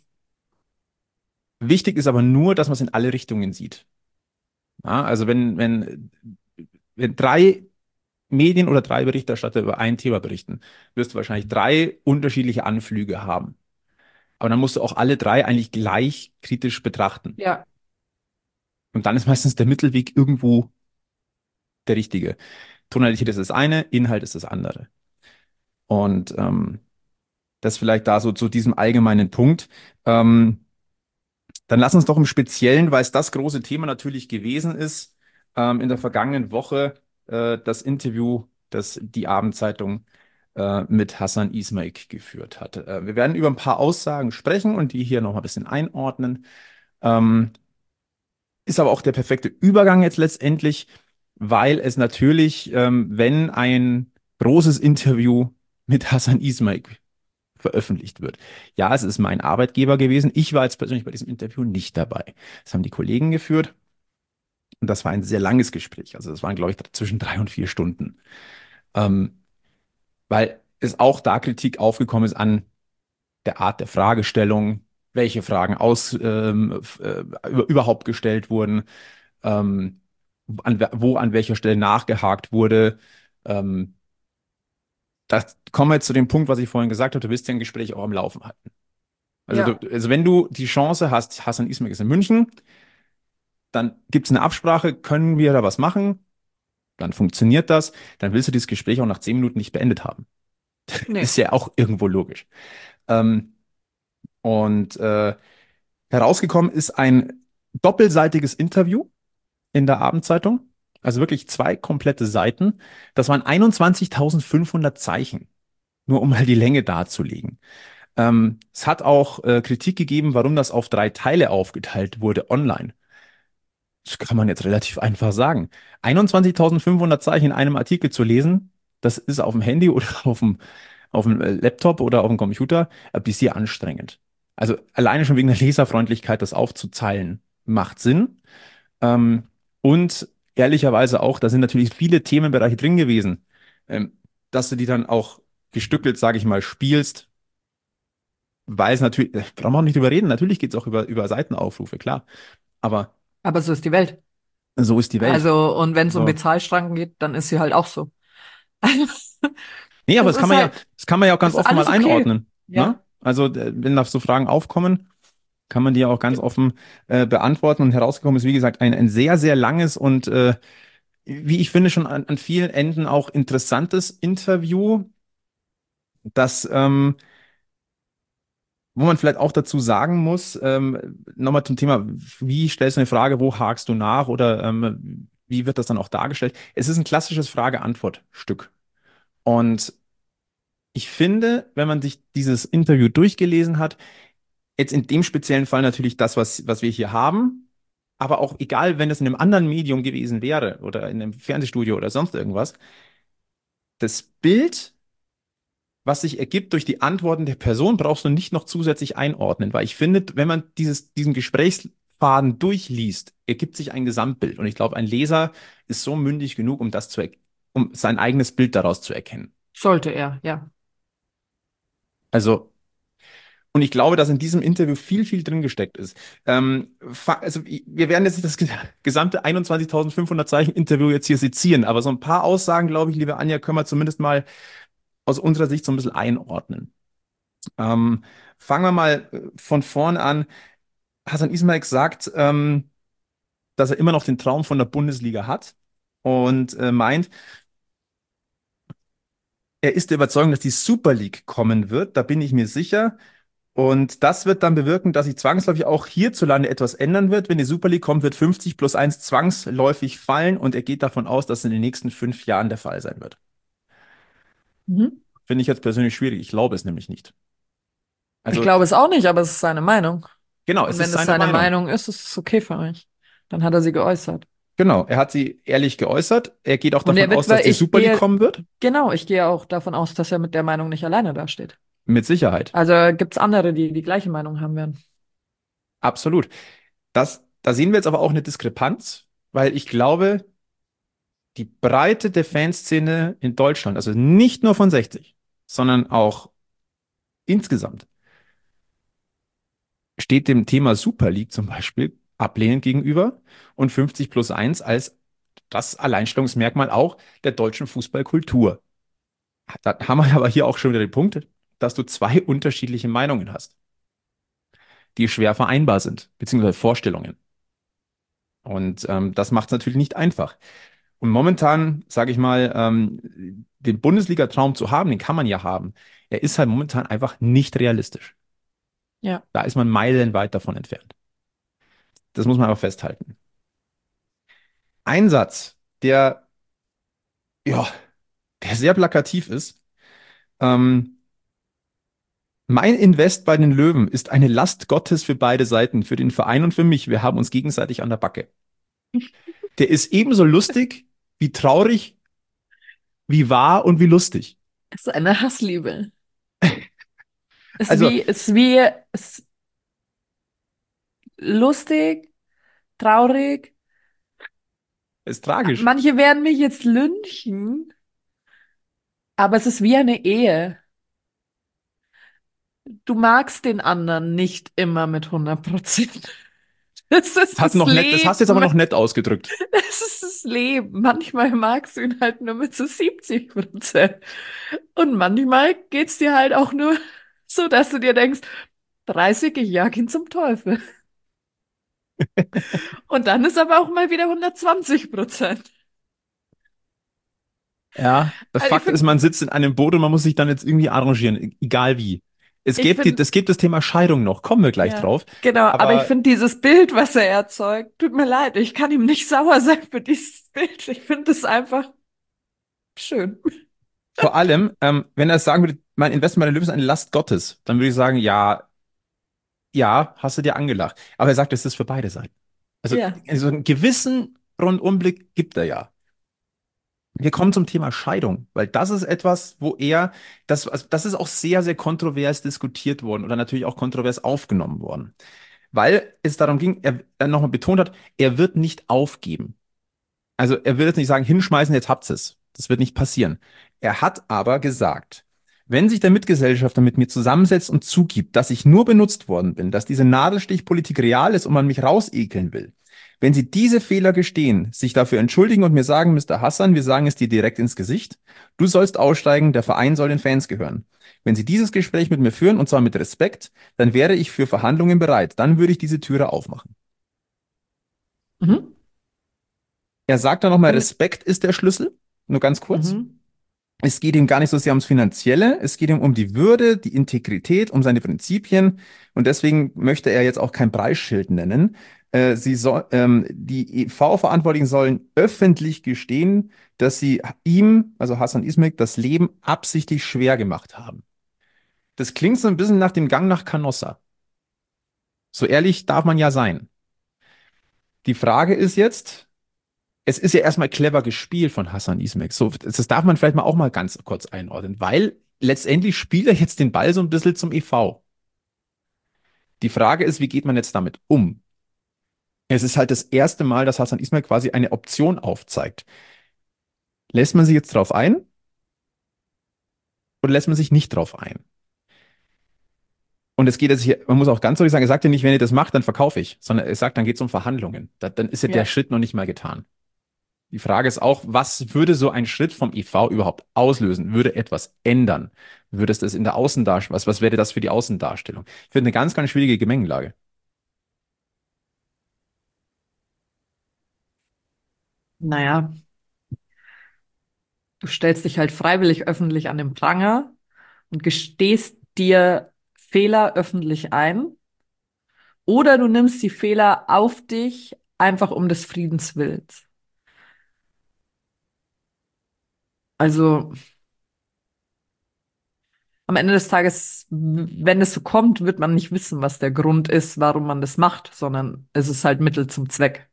wichtig ist aber nur, dass man es in alle Richtungen sieht. Ja, also wenn, wenn, wenn drei Medien oder drei Berichterstatter über ein Thema berichten, wirst du wahrscheinlich drei unterschiedliche Anflüge haben. Aber dann musst du auch alle drei eigentlich gleich kritisch betrachten. Ja, Und dann ist meistens der Mittelweg irgendwo der richtige. Tonalität ist das eine, Inhalt ist das andere. Und ähm, das vielleicht da so zu diesem allgemeinen Punkt. Ähm, dann lass uns doch im Speziellen, weil es das große Thema natürlich gewesen ist, ähm, in der vergangenen Woche äh, das Interview, das die Abendzeitung äh, mit Hassan Ismail geführt hat. Äh, wir werden über ein paar Aussagen sprechen und die hier noch mal ein bisschen einordnen. Ähm, Ist aber auch der perfekte Übergang jetzt letztendlich, weil es natürlich, ähm, wenn ein großes Interview mit Hassan Ismail veröffentlicht wird. Ja, es ist mein Arbeitgeber gewesen. Ich war jetzt persönlich bei diesem Interview nicht dabei. Das haben die Kollegen geführt und das war ein sehr langes Gespräch. Also das waren, glaube ich, zwischen drei und vier Stunden. Ähm, weil es auch da Kritik aufgekommen ist an der Art der Fragestellung, welche Fragen aus, ähm, f- äh, über, überhaupt gestellt wurden, ähm, an, we- wo an welcher Stelle nachgehakt wurde. Ähm, das kommen wir jetzt zu dem Punkt, was ich vorhin gesagt habe, du willst ja ein Gespräch auch am Laufen halten. Also, ja, du, also wenn du die Chance hast, Hassan Ismail ist in München, dann gibt es eine Absprache, können wir da was machen, dann funktioniert das, dann willst du dieses Gespräch auch nach zehn Minuten nicht beendet haben. nee, Ist ja auch irgendwo logisch. Ähm, und äh, herausgekommen ist ein doppelseitiges Interview in der Abendzeitung. Also wirklich zwei komplette Seiten. Das waren einundzwanzigtausendfünfhundert Zeichen, nur um mal die Länge darzulegen. Ähm, es hat auch äh, Kritik gegeben, warum das auf drei Teile aufgeteilt wurde online. Das kann man jetzt relativ einfach sagen. einundzwanzigtausendfünfhundert Zeichen in einem Artikel zu lesen, das ist auf dem Handy oder auf dem, auf dem äh, Laptop oder auf dem Computer ein bisschen anstrengend. Also alleine schon wegen der Leserfreundlichkeit, das aufzuzeilen, macht Sinn. Ähm, und ehrlicherweise auch, da sind natürlich viele Themenbereiche drin gewesen, ähm, dass du die dann auch gestückelt, sage ich mal, spielst, weil es natürlich, äh, brauchen wir auch nicht drüber reden, natürlich geht es auch über, über Seitenaufrufe, klar. Aber aber so ist die Welt. so ist die Welt. Also, und wenn es um So. Bezahlschranken geht, dann ist sie halt auch so. Nee, aber Das das kann ist man ja, halt, das kann man ja auch ganz ist offen mal alles okay. einordnen. Ne? Ja, Also, äh, wenn da so Fragen aufkommen, kann man die ja auch ganz offen äh, beantworten. Und herausgekommen ist, wie gesagt, ein, ein sehr, sehr langes und äh, wie ich finde, schon an, an vielen Enden auch interessantes Interview, das, ähm, wo man vielleicht auch dazu sagen muss, ähm, nochmal zum Thema, wie stellst du eine Frage, wo hakst du nach oder ähm, wie wird das dann auch dargestellt? Es ist ein klassisches Frage-Antwort-Stück. Und ich finde, wenn man sich dieses Interview durchgelesen hat, jetzt in dem speziellen Fall natürlich das, was, was wir hier haben, aber auch egal, wenn es in einem anderen Medium gewesen wäre oder in einem Fernsehstudio oder sonst irgendwas, das Bild, was sich ergibt durch die Antworten der Person, brauchst du nicht noch zusätzlich einordnen, weil ich finde, wenn man dieses, diesen Gesprächsfaden durchliest, ergibt sich ein Gesamtbild. Und ich glaube, ein Leser ist so mündig genug, um das zu, er- um sein eigenes Bild daraus zu erkennen. Sollte er, ja. Also, und ich glaube, dass in diesem Interview viel, viel drin gesteckt ist. Ähm, fa- also, i- wir werden jetzt nicht das ge- gesamte einundzwanzigtausendfünfhundert Zeichen Interview jetzt hier sezieren, aber so ein paar Aussagen, glaube ich, liebe Anja, können wir zumindest mal aus unserer Sicht so ein bisschen einordnen. Ähm, fangen wir mal äh, von vorn an. Hasan Ismail sagt, ähm, dass er immer noch den Traum von der Bundesliga hat und äh, meint, er ist der Überzeugung, dass die Super League kommen wird. Da bin ich mir sicher. Und das wird dann bewirken, dass sich zwangsläufig auch hierzulande etwas ändern wird. Wenn die Super League kommt, wird fünfzig plus eins zwangsläufig fallen und er geht davon aus, dass es in den nächsten fünf Jahren der Fall sein wird. Mhm. Finde ich jetzt persönlich schwierig. Ich glaube es nämlich nicht. Ich Also, glaube es auch nicht, aber es ist seine Meinung. genau, Und es wenn ist es seine seine Meinung. Meinung ist, ist es okay für mich. Dann hat er sie geäußert. Genau, er hat sie ehrlich geäußert. Er geht auch Und davon er wird, aus, dass weil die ich Super League gehe, kommen wird. genau, ich gehe auch davon aus, dass er mit der Meinung nicht alleine dasteht. Mit Sicherheit. Also gibt es andere, die die gleiche Meinung haben werden. Absolut. Das, da sehen wir jetzt aber auch eine Diskrepanz, weil ich glaube, die Breite der Fanszene in Deutschland, also nicht nur von sechzig, sondern auch insgesamt, steht dem Thema Super League zum Beispiel ablehnend gegenüber und fünfzig plus eins als das Alleinstellungsmerkmal auch der deutschen Fußballkultur. Da haben wir aber hier auch schon wieder den Punkt, dass du zwei unterschiedliche Meinungen hast, die schwer vereinbar sind, beziehungsweise Vorstellungen. Und ähm, das macht es natürlich nicht einfach. Und momentan, sage ich mal, ähm, den Bundesliga-Traum zu haben, den kann man ja haben. Er ist halt momentan einfach nicht realistisch. Ja. Da ist man meilenweit davon entfernt. Das muss man aber festhalten. Ein Satz, der, ja, der sehr plakativ ist. Ähm, Mein Invest bei den Löwen ist eine Last Gottes für beide Seiten, für den Verein und für mich. Wir haben uns gegenseitig an der Backe. Der ist ebenso lustig wie traurig, wie wahr und wie lustig. Es ist eine Hassliebe. Ist Also, wie, ist wie, ist lustig, traurig. ist tragisch. Manche werden mich jetzt lynchen, aber es ist wie eine Ehe. Du magst den anderen nicht immer mit hundert Prozent. Das Das ist hast du das noch nett, das hast du jetzt aber Leben. noch nett ausgedrückt. Das ist das Leben. Manchmal magst du ihn halt nur mit so siebzig Prozent. Und manchmal geht's dir halt auch nur so, dass du dir denkst, dreißig, ich jag ihn zum Teufel. Und dann ist aber auch mal wieder hundertzwanzig Prozent. Ja, der Also ich Fakt ist, finde, man sitzt in einem Boot und man muss sich dann jetzt irgendwie arrangieren, e- egal wie. Es ich gibt, die, finde, es gibt das Thema Scheidung noch, kommen wir gleich ja, drauf. genau, aber ich Aber finde dieses Bild, was er erzeugt, tut mir leid, ich kann ihm nicht sauer sein für dieses Bild. Ich finde es einfach schön. vor allem, ähm, wenn er sagen würde, mein Investment bei den Löwen ist eine Last Gottes, dann würde ich sagen, ja, ja, hast du dir angelacht. Aber er sagt, es ist für beide Seiten. Also, Ja. also einen gewissen Rundumblick gibt er ja. Wir kommen zum Thema Scheidung, weil das ist etwas, wo er, das, also das ist auch sehr, sehr kontrovers diskutiert worden oder natürlich auch kontrovers aufgenommen worden, weil es darum ging, er, er nochmal betont hat, er wird nicht aufgeben. Also er will jetzt nicht sagen, hinschmeißen, jetzt habt's es. Das wird nicht passieren. Er hat aber gesagt, wenn sich der Mitgesellschafter mit mir zusammensetzt und zugibt, dass ich nur benutzt worden bin, dass diese Nadelstichpolitik real ist und man mich rausekeln will, wenn Sie diese Fehler gestehen, sich dafür entschuldigen und mir sagen, Mister Hassan, wir sagen es dir direkt ins Gesicht, du sollst aussteigen, der Verein soll den Fans gehören. Wenn Sie dieses Gespräch mit mir führen, und zwar mit Respekt, dann wäre ich für Verhandlungen bereit. Dann würde ich diese Türe aufmachen. Mhm. Er sagt dann nochmal, Find- Respekt ist der Schlüssel. Nur ganz kurz. Mhm. Es geht ihm gar nicht so sehr ums Finanzielle, es geht ihm um die Würde, die Integrität, um seine Prinzipien. Und deswegen möchte er jetzt auch kein Preisschild nennen. Äh, sie soll, ähm, die E V-Verantwortlichen sollen öffentlich gestehen, dass sie ihm, also Hasan İsmek, das Leben absichtlich schwer gemacht haben. Das klingt so ein bisschen nach dem Gang nach Canossa. So ehrlich darf man ja sein. Die Frage ist jetzt, es ist ja erstmal clever gespielt von Hasan İsmek. So, das darf man vielleicht mal auch mal ganz kurz einordnen, weil letztendlich spielt er jetzt den Ball so ein bisschen zum E V. Die Frage ist, wie geht man jetzt damit um? Es ist halt das erste Mal, dass Hasan İsmail quasi eine Option aufzeigt. Lässt man sich jetzt drauf ein oder lässt man sich nicht drauf ein? Und es geht jetzt hier, man muss auch ganz deutlich sagen, er sagt ja nicht, wenn ihr das macht, dann verkaufe ich, sondern er sagt, dann geht es um Verhandlungen. Da, dann ist ja der Ja. Schritt noch nicht mal getan. Die Frage ist auch, was würde so ein Schritt vom E V überhaupt auslösen? Würde etwas ändern? Würde es das in der Außendarstellung, was, was wäre das für die Außendarstellung? Ich finde eine ganz, ganz schwierige Gemengelage. Naja, du stellst dich halt freiwillig öffentlich an den Pranger und gestehst dir Fehler öffentlich ein. Oder du nimmst die Fehler auf dich, einfach um des Friedens willens. Also am Ende des Tages, w- wenn es so kommt, wird man nicht wissen, was der Grund ist, warum man das macht, sondern es ist halt Mittel zum Zweck.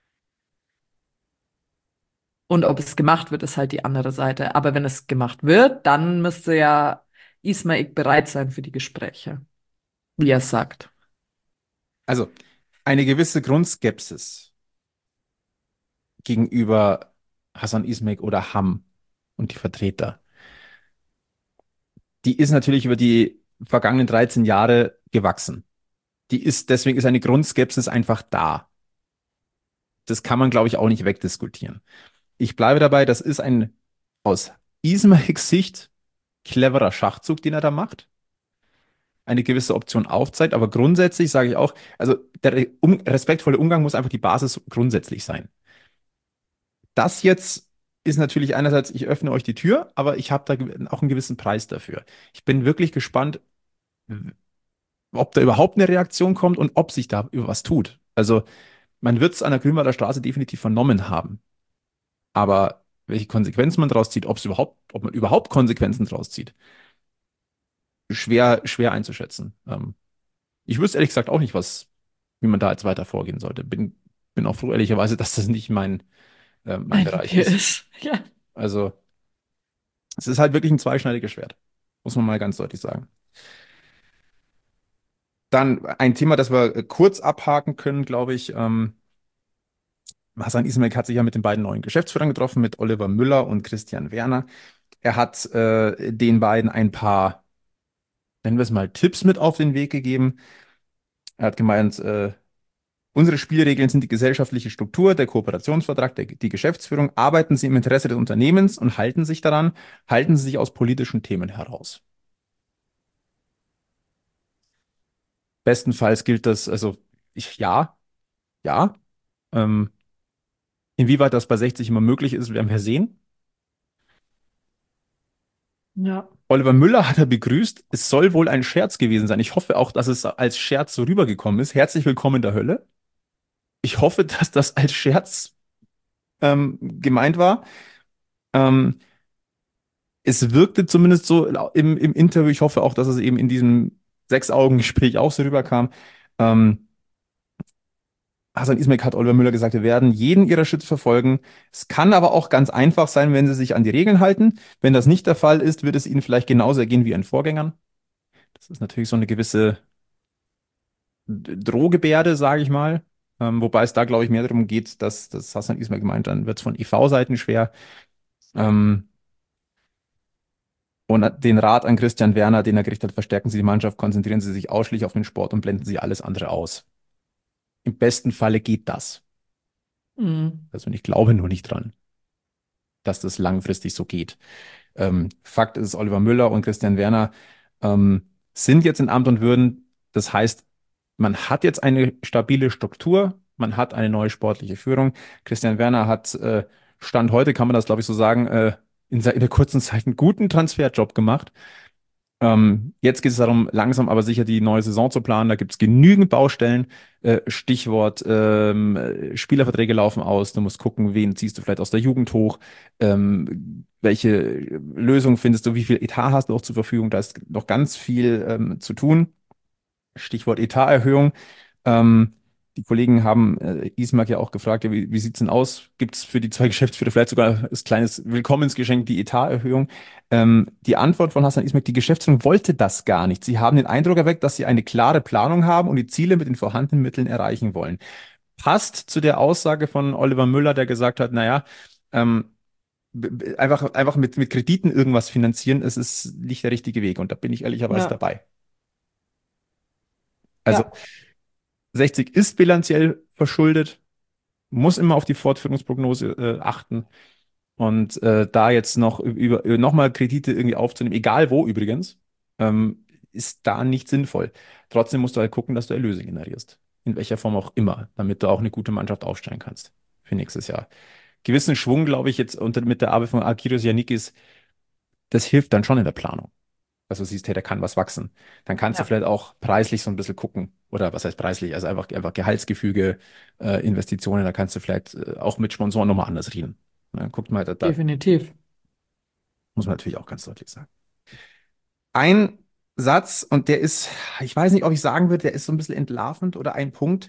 Und ob es gemacht wird, ist halt die andere Seite. Aber wenn es gemacht wird, dann müsste ja Ismail bereit sein für die Gespräche, wie er sagt. Also eine gewisse Grundskepsis gegenüber Hasan İsmail oder Ham und die Vertreter, die ist natürlich über die vergangenen dreizehn Jahre gewachsen. Die ist, deswegen ist eine Grundskepsis einfach da. Das kann man, glaube ich, auch nicht wegdiskutieren. Ich bleibe dabei, das ist ein aus Ismails Sicht cleverer Schachzug, den er da macht. Eine gewisse Option aufzeigt, aber grundsätzlich sage ich auch, also der um, respektvolle Umgang muss einfach die Basis grundsätzlich sein. Das jetzt ist natürlich einerseits, ich öffne euch die Tür, aber ich habe da ge- auch einen gewissen Preis dafür. Ich bin wirklich gespannt, w- ob da überhaupt eine Reaktion kommt und ob sich da über was tut. Also man wird es an der Grünwalder Straße definitiv vernommen haben. Aber welche Konsequenzen man daraus zieht, ob es überhaupt, ob man überhaupt Konsequenzen daraus zieht, schwer, schwer einzuschätzen. Ähm, ich wüsste ehrlich gesagt auch nicht, was, wie man da jetzt weiter vorgehen sollte. Bin, bin auch froh, ehrlicherweise, dass das nicht mein, äh, mein Ein Bereich Bier ist. ist. Ja. Also, es ist halt wirklich ein zweischneidiges Schwert. Muss man mal ganz deutlich sagen. Dann ein Thema, das wir äh, kurz abhaken können, glaube ich. Ähm, Hasan İsmail hat sich ja mit den beiden neuen Geschäftsführern getroffen, mit Oliver Müller und Christian Werner. Er hat äh, den beiden ein paar, nennen wir es mal, Tipps mit auf den Weg gegeben. Er hat gemeint, äh, unsere Spielregeln sind die gesellschaftliche Struktur, der Kooperationsvertrag, der, die Geschäftsführung. Arbeiten Sie im Interesse des Unternehmens und halten sich daran. Halten Sie sich aus politischen Themen heraus. Bestenfalls gilt das, also ich, ja, ja. Ähm, inwieweit das bei sechzig immer möglich ist, werden wir sehen. Ja. Oliver Müller hat er begrüßt. Es soll wohl ein Scherz gewesen sein. Ich hoffe auch, dass es als Scherz so rübergekommen ist. Herzlich willkommen in der Hölle. Ich hoffe, dass das als Scherz ähm, gemeint war. Ähm, Es wirkte zumindest so im, im Interview. Ich hoffe auch, dass es eben in diesem Sechs-Augen-Gespräch auch so rüberkam. Ähm, Hasan İsmail hat Oliver Müller gesagt, wir werden jeden ihrer Schritte verfolgen. Es kann aber auch ganz einfach sein, wenn sie sich an die Regeln halten. Wenn das nicht der Fall ist, wird es ihnen vielleicht genauso ergehen wie ihren Vorgängern. Das ist natürlich so eine gewisse D- Drohgebärde, sage ich mal. Ähm, wobei es da, glaube ich, mehr darum geht, dass das Hasan İsmail gemeint, dann wird es von I V-Seiten schwer. Ähm, Und den Rat an Christian Werner, den er gerichtet hat, verstärken Sie die Mannschaft, konzentrieren Sie sich ausschließlich auf den Sport und blenden Sie alles andere aus. Im besten Falle geht das. Mhm. Also ich glaube nur nicht dran, dass das langfristig so geht. Ähm, Fakt ist, Oliver Müller und Christian Werner ähm, sind jetzt in Amt und Würden. Das heißt, man hat jetzt eine stabile Struktur, man hat eine neue sportliche Führung. Christian Werner hat, äh, Stand heute kann man das, glaube ich, so sagen, äh, in, se- in der kurzen Zeit einen guten Transferjob gemacht. Ähm, jetzt geht es darum, langsam aber sicher die neue Saison zu planen. Da gibt es genügend Baustellen. Äh, Stichwort ähm, äh, Spielerverträge laufen aus. Du musst gucken, wen ziehst du vielleicht aus der Jugend hoch. Ähm, welche Lösung findest du? Wie viel Etat hast du auch zur Verfügung? Da ist noch ganz viel ähm, zu tun. Stichwort Etaterhöhung. Ähm, die Kollegen haben äh, Ismark ja auch gefragt, ja, wie, wie sieht's denn aus? Gibt es für die zwei Geschäftsführer vielleicht sogar als kleines Willkommensgeschenk die Etaterhöhung? Ähm, die Antwort von Hasan Ismark, die Geschäftsführung wollte das gar nicht. Sie haben den Eindruck erweckt, dass sie eine klare Planung haben und die Ziele mit den vorhandenen Mitteln erreichen wollen. Passt zu der Aussage von Oliver Müller, der gesagt hat, naja, ähm, b- b- einfach, einfach mit, mit Krediten irgendwas finanzieren, es ist nicht der richtige Weg. Und da bin ich ehrlicherweise Ja, dabei. Also ja, sechzig ist bilanziell verschuldet, muss immer auf die Fortführungsprognose äh, achten. Und äh, da jetzt noch über, über nochmal Kredite irgendwie aufzunehmen, egal wo übrigens, ähm, ist da nicht sinnvoll. Trotzdem musst du halt gucken, dass du Erlöse generierst. In welcher Form auch immer, damit du auch eine gute Mannschaft aufstellen kannst für nächstes Jahr. Gewissen Schwung, glaube ich, jetzt unter, mit der Arbeit von Arkiros Yannikis, das hilft dann schon in der Planung. Also du siehst, hey, da kann was wachsen. Dann kannst du ja, vielleicht auch preislich so ein bisschen gucken. Oder was heißt preislich? Also einfach, einfach Gehaltsgefüge, äh, Investitionen, da kannst du vielleicht äh, auch mit Sponsoren nochmal anders reden. Dann guckt mal, da, da definitiv. muss man natürlich auch ganz deutlich sagen. Ein Satz, und der ist, ich weiß nicht, ob ich sagen würde, der ist so ein bisschen entlarvend oder ein Punkt.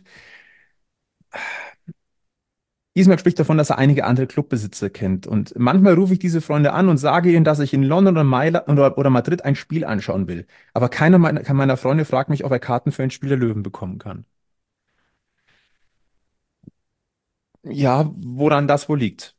Ismail spricht davon, dass er einige andere Clubbesitzer kennt. Und manchmal rufe ich diese Freunde an und sage ihnen, dass ich in London oder, Mailand oder, oder Madrid ein Spiel anschauen will. Aber keiner meiner, meiner Freunde fragt mich, ob er Karten für ein Spiel der Löwen bekommen kann. Ja, woran das wohl liegt?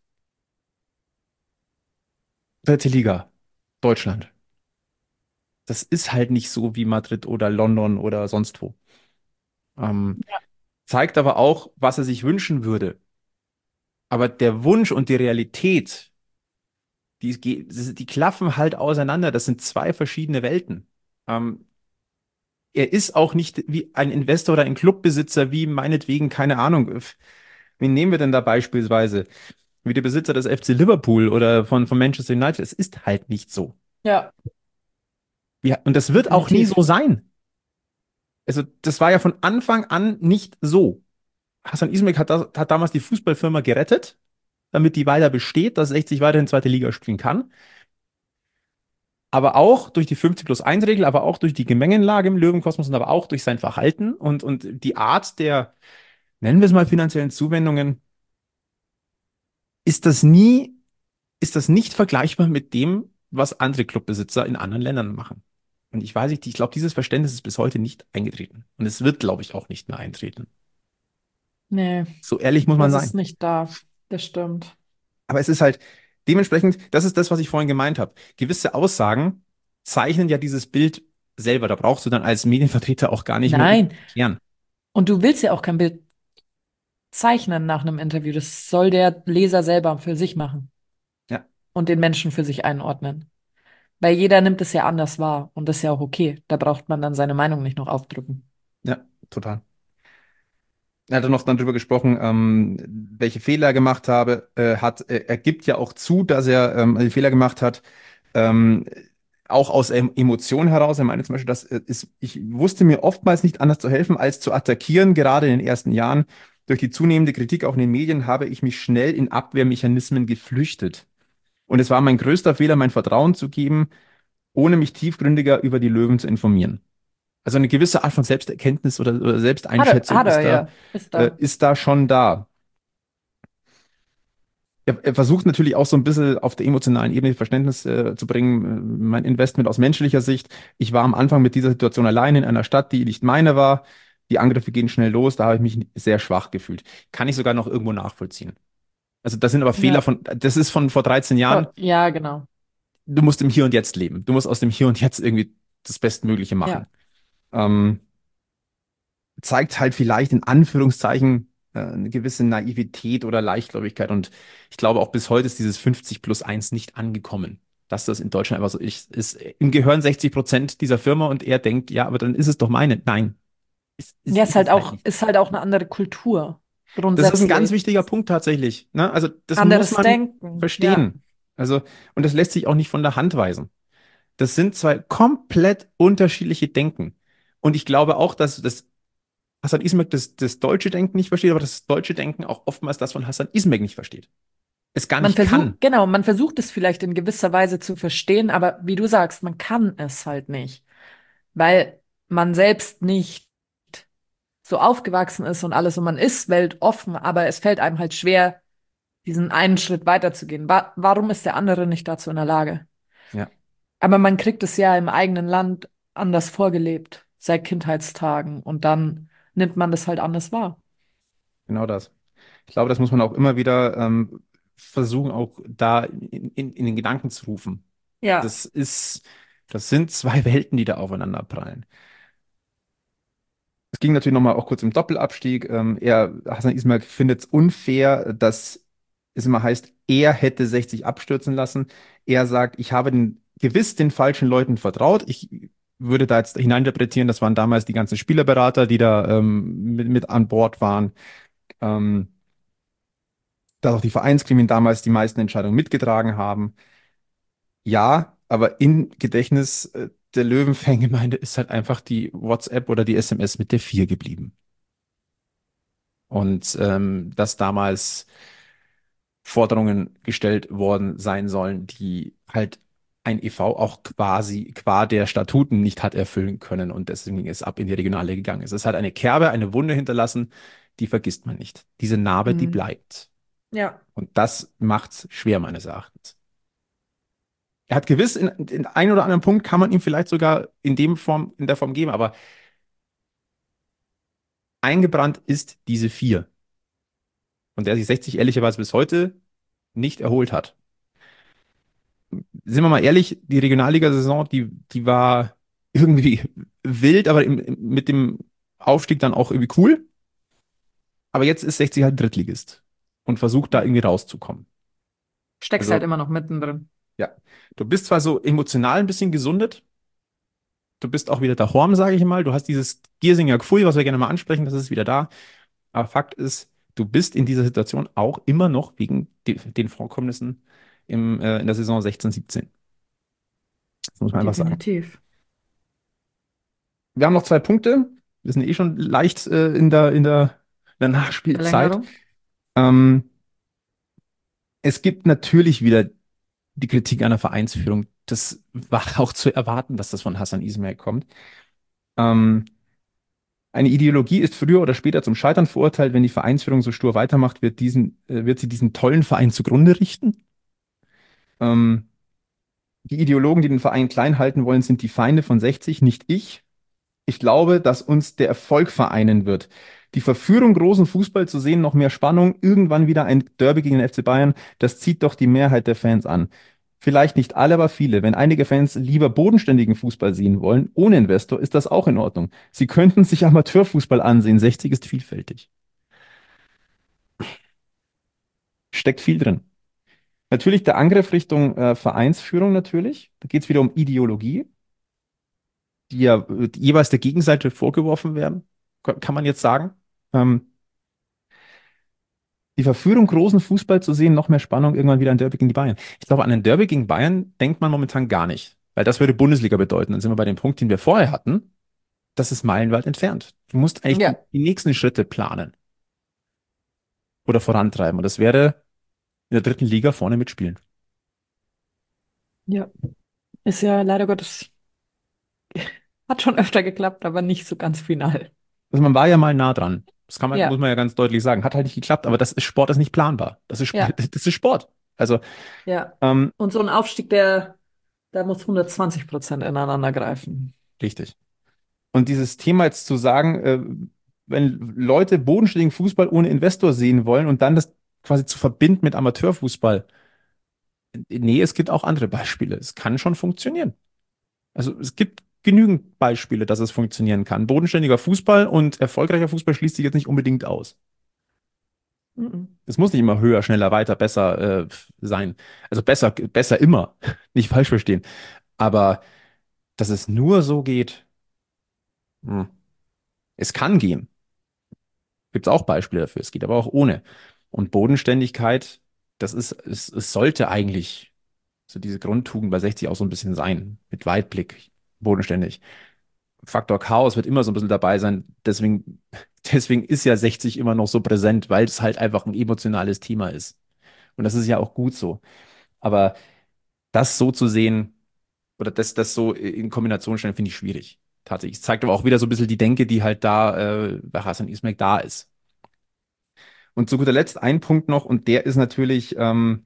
Dritte Liga, Deutschland. Das ist halt nicht so wie Madrid oder London oder sonst wo. Ähm, zeigt aber auch, was er sich wünschen würde. Aber der Wunsch und die Realität, die, ge- die klaffen halt auseinander. Das sind zwei verschiedene Welten. Ähm, er ist auch nicht wie ein Investor oder ein Clubbesitzer, wie meinetwegen, keine Ahnung. Wen nehmen wir denn da beispielsweise? Wie der Besitzer des F C Liverpool oder von, von Manchester United. Es ist halt nicht so. Ja, Ja, und das wird auch nie definitiv. so sein. Also, das war ja von Anfang an nicht so. Hasan Ismail hat, das, hat damals die Fußballfirma gerettet, damit die weiter besteht, dass sechzig weiterhin zweite Liga spielen kann. Aber auch durch die fünfzig plus eins Regel, aber auch durch die Gemengenlage im Löwenkosmos und aber auch durch sein Verhalten und, und die Art der, nennen wir es mal, finanziellen Zuwendungen, ist das nie, ist das nicht vergleichbar mit dem, was andere Clubbesitzer in anderen Ländern machen. Und ich weiß nicht, ich glaube, dieses Verständnis ist bis heute nicht eingetreten. Und es wird, glaube ich, auch nicht mehr eintreten. Nee, So ehrlich muss man das ist sein. nicht da. Das stimmt. Aber es ist halt dementsprechend, das ist das, was ich vorhin gemeint habe. Gewisse Aussagen zeichnen ja dieses Bild selber. Da brauchst du dann als Medienvertreter auch gar nicht mehr Nein. erklären. Und du willst ja auch kein Bild zeichnen nach einem Interview. Das soll der Leser selber für sich machen Ja, und den Menschen für sich einordnen. Weil jeder nimmt es ja anders wahr und das ist ja auch okay. Da braucht man dann seine Meinung nicht noch aufdrücken. ja, total. Er hat dann noch dann drüber gesprochen, ähm, welche Fehler er gemacht habe. Äh, hat, äh, er gibt ja auch zu, dass er ähm, die Fehler gemacht hat. Ähm, auch aus em Emotionen heraus. Er meinte zum Beispiel, dass äh, ist, ich wusste mir oftmals nicht anders zu helfen, als zu attackieren, gerade in den ersten Jahren. Durch die zunehmende Kritik auch in den Medien habe ich mich schnell in Abwehrmechanismen geflüchtet. Und es war mein größter Fehler, mein Vertrauen zu geben, ohne mich tiefgründiger über die Löwen zu informieren. Also eine gewisse Art von Selbsterkenntnis oder, oder Hat er, Selbsteinschätzung hat er, ist da, ja. Ist äh, da. ist da schon da. Er, er versucht natürlich auch so ein bisschen auf der emotionalen Ebene Verständnis äh, zu bringen. Äh, Mein Investment aus menschlicher Sicht. Ich war am Anfang mit dieser Situation allein in einer Stadt, die nicht meine war. Die Angriffe gehen schnell los. Da habe ich mich sehr schwach gefühlt. Kann ich sogar noch irgendwo nachvollziehen. Also das sind aber Fehler Ja. von, das ist von vor dreizehn Oh, Jahren. ja, genau. Du musst im Hier und Jetzt leben. Du musst aus dem Hier und Jetzt irgendwie das Bestmögliche Ja. machen. Ähm, zeigt halt vielleicht in Anführungszeichen äh, eine gewisse Naivität oder Leichtgläubigkeit. Und ich glaube, auch bis heute ist dieses fünfzig plus eins nicht angekommen. Dass das in Deutschland einfach so ist, ist, ihm gehören sechzig Prozent dieser Firma und er denkt, ja, aber dann ist es doch meine. Nein, es, es Ja, ist ist halt es halt auch, nicht. ist halt auch eine andere Kultur. Das ist ein ganz Grundsätzlich. wichtiger Punkt tatsächlich. Ne? Also das muss Anderes man Denken. Ja. verstehen. Also, und das lässt sich auch nicht von der Hand weisen. Das sind zwei komplett unterschiedliche Denken. Und ich glaube auch, dass das Hasan Ismail das, das deutsche Denken nicht versteht, aber das deutsche Denken auch oftmals das von Hasan Ismail nicht versteht. Es gar Man nicht kann. versucht, genau, man versucht es vielleicht in gewisser Weise zu verstehen, aber wie du sagst, man kann es halt nicht, weil man selbst nicht so aufgewachsen ist und alles und man ist weltoffen, aber es fällt einem halt schwer, diesen einen Schritt weiterzugehen. Wa warum ist der andere nicht dazu in der Lage? Ja, Aber man kriegt es ja im eigenen Land anders vorgelebt, seit Kindheitstagen und dann nimmt man das halt anders wahr. genau das. Ich glaube, das muss man auch immer wieder ähm, versuchen, auch da in, in, in den Gedanken zu rufen. Ja. Das ist, das sind zwei Welten, die da aufeinander prallen. Es ging natürlich nochmal auch kurz im Doppelabstieg. Ähm, er, Hasan Ismail findet es unfair, dass es immer heißt, er hätte sechzig abstürzen lassen. Er sagt, ich habe den, gewiss den falschen Leuten vertraut. Ich würde da jetzt hineininterpretieren, das waren damals die ganzen Spielerberater, die da ähm, mit, mit an Bord waren. Ähm, dass auch die Vereinsgremien damals die meisten Entscheidungen mitgetragen haben. Ja, aber im Gedächtnis äh, der Löwen-Fangemeinde ist halt einfach die WhatsApp oder die S M S mit der vier geblieben. Und ähm, dass damals Forderungen gestellt worden sein sollen, die halt ein E V auch quasi qua der Statuten nicht hat erfüllen können und deswegen es ab in die Regionale gegangen ist. Es hat eine Kerbe, eine Wunde hinterlassen, die vergisst man nicht. Diese Narbe, die Mhm. bleibt. Ja, Und das macht's schwer, meines Erachtens. Er hat gewiss, in, in einem oder anderen Punkt kann man ihm vielleicht sogar in dem Form, in der Form geben, aber eingebrannt ist diese vier. Und der sich sechzig ehrlicherweise bis heute nicht erholt hat. Sind wir mal ehrlich, die Regionalliga-Saison, die, die war irgendwie wild, aber im, im, mit dem Aufstieg dann auch irgendwie cool. Aber jetzt ist sechzig halt Drittligist und versucht da irgendwie rauszukommen. steckst halt Also, immer noch mittendrin. ja, du bist zwar so emotional ein bisschen gesundet, du bist auch wieder daheim, sage ich mal. Du hast dieses Giersinger Gefühl, was wir gerne mal ansprechen, das ist wieder da. Aber Fakt ist, du bist in dieser Situation auch immer noch wegen de den Vorkommnissen im, äh, in der Saison sechzehn, siebzehn. Das muss man einfach sagen. Definitiv. Wir haben noch zwei Punkte. Wir sind eh schon leicht äh, in der, in der, in der Nachspielzeit. Verlängerung. Ähm, es gibt natürlich wieder die Kritik an der Vereinsführung. Das war auch zu erwarten, dass das von Hasan Ismail kommt. Ähm, Eine Ideologie ist früher oder später zum Scheitern verurteilt. Wenn die Vereinsführung so stur weitermacht, wird, diesen, äh, wird sie diesen tollen Verein zugrunde richten. Ähm, die Ideologen, die den Verein klein halten wollen, sind die Feinde von sechzig, nicht ich. Ich glaube, dass uns der Erfolg vereinen wird. Die Verführung, großen Fußball zu sehen, noch mehr Spannung, irgendwann wieder ein Derby gegen den F C Bayern, das zieht doch die Mehrheit der Fans an. Vielleicht nicht alle, aber viele. Wenn einige Fans lieber bodenständigen Fußball sehen wollen, ohne Investor, ist das auch in Ordnung. Sie könnten sich Amateurfußball ansehen. sechzig ist vielfältig. Steckt viel drin. Natürlich der Angriff Richtung äh, Vereinsführung natürlich. Da geht es wieder um Ideologie, die ja äh, jeweils der Gegenseite vorgeworfen werden, kann man jetzt sagen. Ähm, die Verführung, großen Fußball zu sehen, noch mehr Spannung, irgendwann wieder ein Derby gegen die Bayern. Ich glaube, an ein Derby gegen Bayern denkt man momentan gar nicht, weil das würde Bundesliga bedeuten. Dann sind wir bei dem Punkt, den wir vorher hatten. Das ist meilenweit entfernt. Du musst eigentlich die, Ja. die nächsten Schritte planen oder vorantreiben. Und das wäre in der dritten Liga vorne mitspielen. Ja. Ist ja leider Gottes, hat schon öfter geklappt, aber nicht so ganz final. Also man war ja mal nah dran. Das kann man, muss Ja, man ja ganz deutlich sagen. Hat halt nicht geklappt, aber das ist Sport, das ist nicht planbar. Das ist, Sp- ja, das ist Sport. Also, ja. ähm, Und so ein Aufstieg, der, der muss hundertzwanzig Prozent ineinander greifen. richtig. Und dieses Thema jetzt zu sagen, äh, wenn Leute bodenständigen Fußball ohne Investor sehen wollen und dann das quasi zu verbinden mit Amateurfußball. Nee, es gibt auch andere Beispiele. Es kann schon funktionieren. Also es gibt genügend Beispiele, dass es funktionieren kann. Bodenständiger Fußball und erfolgreicher Fußball schließt sich jetzt nicht unbedingt aus. Mhm. Es muss nicht immer höher, schneller, weiter, besser äh, sein. Also besser, besser immer. Nicht falsch verstehen. Aber dass es nur so geht, hm. Es kann gehen. Gibt es auch Beispiele dafür. Es geht aber auch ohne. Und Bodenständigkeit, das ist, es, es sollte eigentlich. so diese Grundtugend bei sechzig auch so ein bisschen sein. Mit Weitblick, bodenständig. Faktor Chaos wird immer so ein bisschen dabei sein. Deswegen, deswegen ist ja sechzig immer noch so präsent, weil es halt einfach ein emotionales Thema ist. Und das ist ja auch gut so. Aber das so zu sehen oder das, das so in Kombination stellen, finde ich schwierig. Tatsächlich. Es zeigt aber auch wieder so ein bisschen die Denke, die halt da äh, bei Hasan Ismail da ist. Und zu guter Letzt ein Punkt noch, und der ist natürlich, ähm,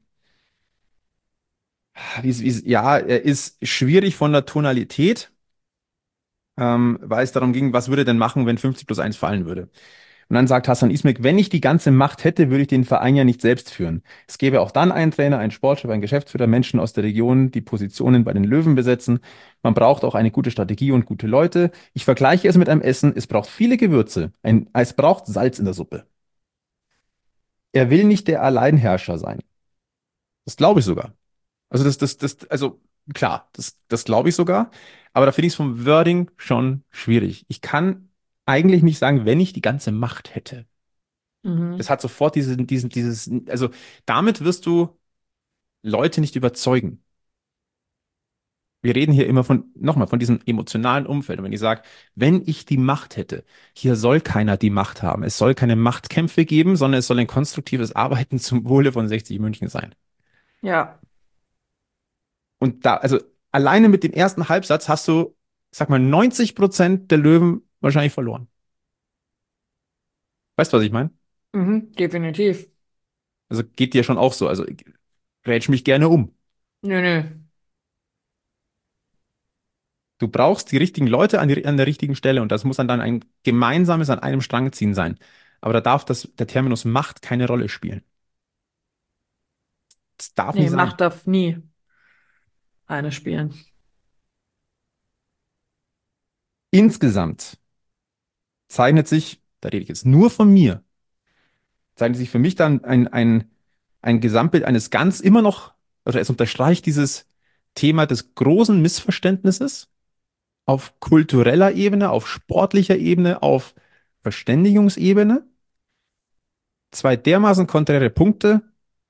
wie, wie, ja, er ist schwierig von der Tonalität, ähm, weil es darum ging, was würde denn machen, wenn fünfzig plus eins fallen würde. Und dann sagt Hasan Ismek, wenn ich die ganze Macht hätte, würde ich den Verein ja nicht selbst führen. Es gäbe auch dann einen Trainer, einen Sportchef, einen Geschäftsführer, Menschen aus der Region, die Positionen bei den Löwen besetzen. Man braucht auch eine gute Strategie und gute Leute. Ich vergleiche es mit einem Essen. Es braucht viele Gewürze. Ein, es braucht Salz in der Suppe. Er will nicht der Alleinherrscher sein. Das glaube ich sogar. Also das, das, das, also klar, das, das glaube ich sogar. Aber da finde ich es vom Wording schon schwierig. Ich kann eigentlich nicht sagen, wenn ich die ganze Macht hätte. Das Mhm. hat sofort diesen, diesen, dieses, also damit wirst du Leute nicht überzeugen. Wir reden hier immer von, nochmal, von diesem emotionalen Umfeld. Und wenn ich sage, wenn ich die Macht hätte, hier soll keiner die Macht haben. Es soll keine Machtkämpfe geben, sondern es soll ein konstruktives Arbeiten zum Wohle von sechzig München sein. Ja. Und da, also alleine mit dem ersten Halbsatz hast du, sag mal, neunzig Prozent der Löwen wahrscheinlich verloren. Weißt du, was ich meine? Mhm. Definitiv. Also geht dir schon auch so. Also grätsch mich gerne um. Nö, nö. Du brauchst die richtigen Leute an, die, an der richtigen Stelle und das muss dann, dann ein gemeinsames an einem Strang ziehen sein. Aber da darf das, der Terminus Macht keine Rolle spielen. Das darf Nee, nicht sein. Macht darf nie eine spielen. Insgesamt zeichnet sich, da rede ich jetzt nur von mir, zeichnet sich für mich dann ein, ein, ein Gesamtbild eines ganz immer noch, oder es unterstreicht dieses Thema des großen Missverständnisses auf kultureller Ebene, auf sportlicher Ebene, auf Verständigungsebene. Zwei dermaßen konträre Punkte,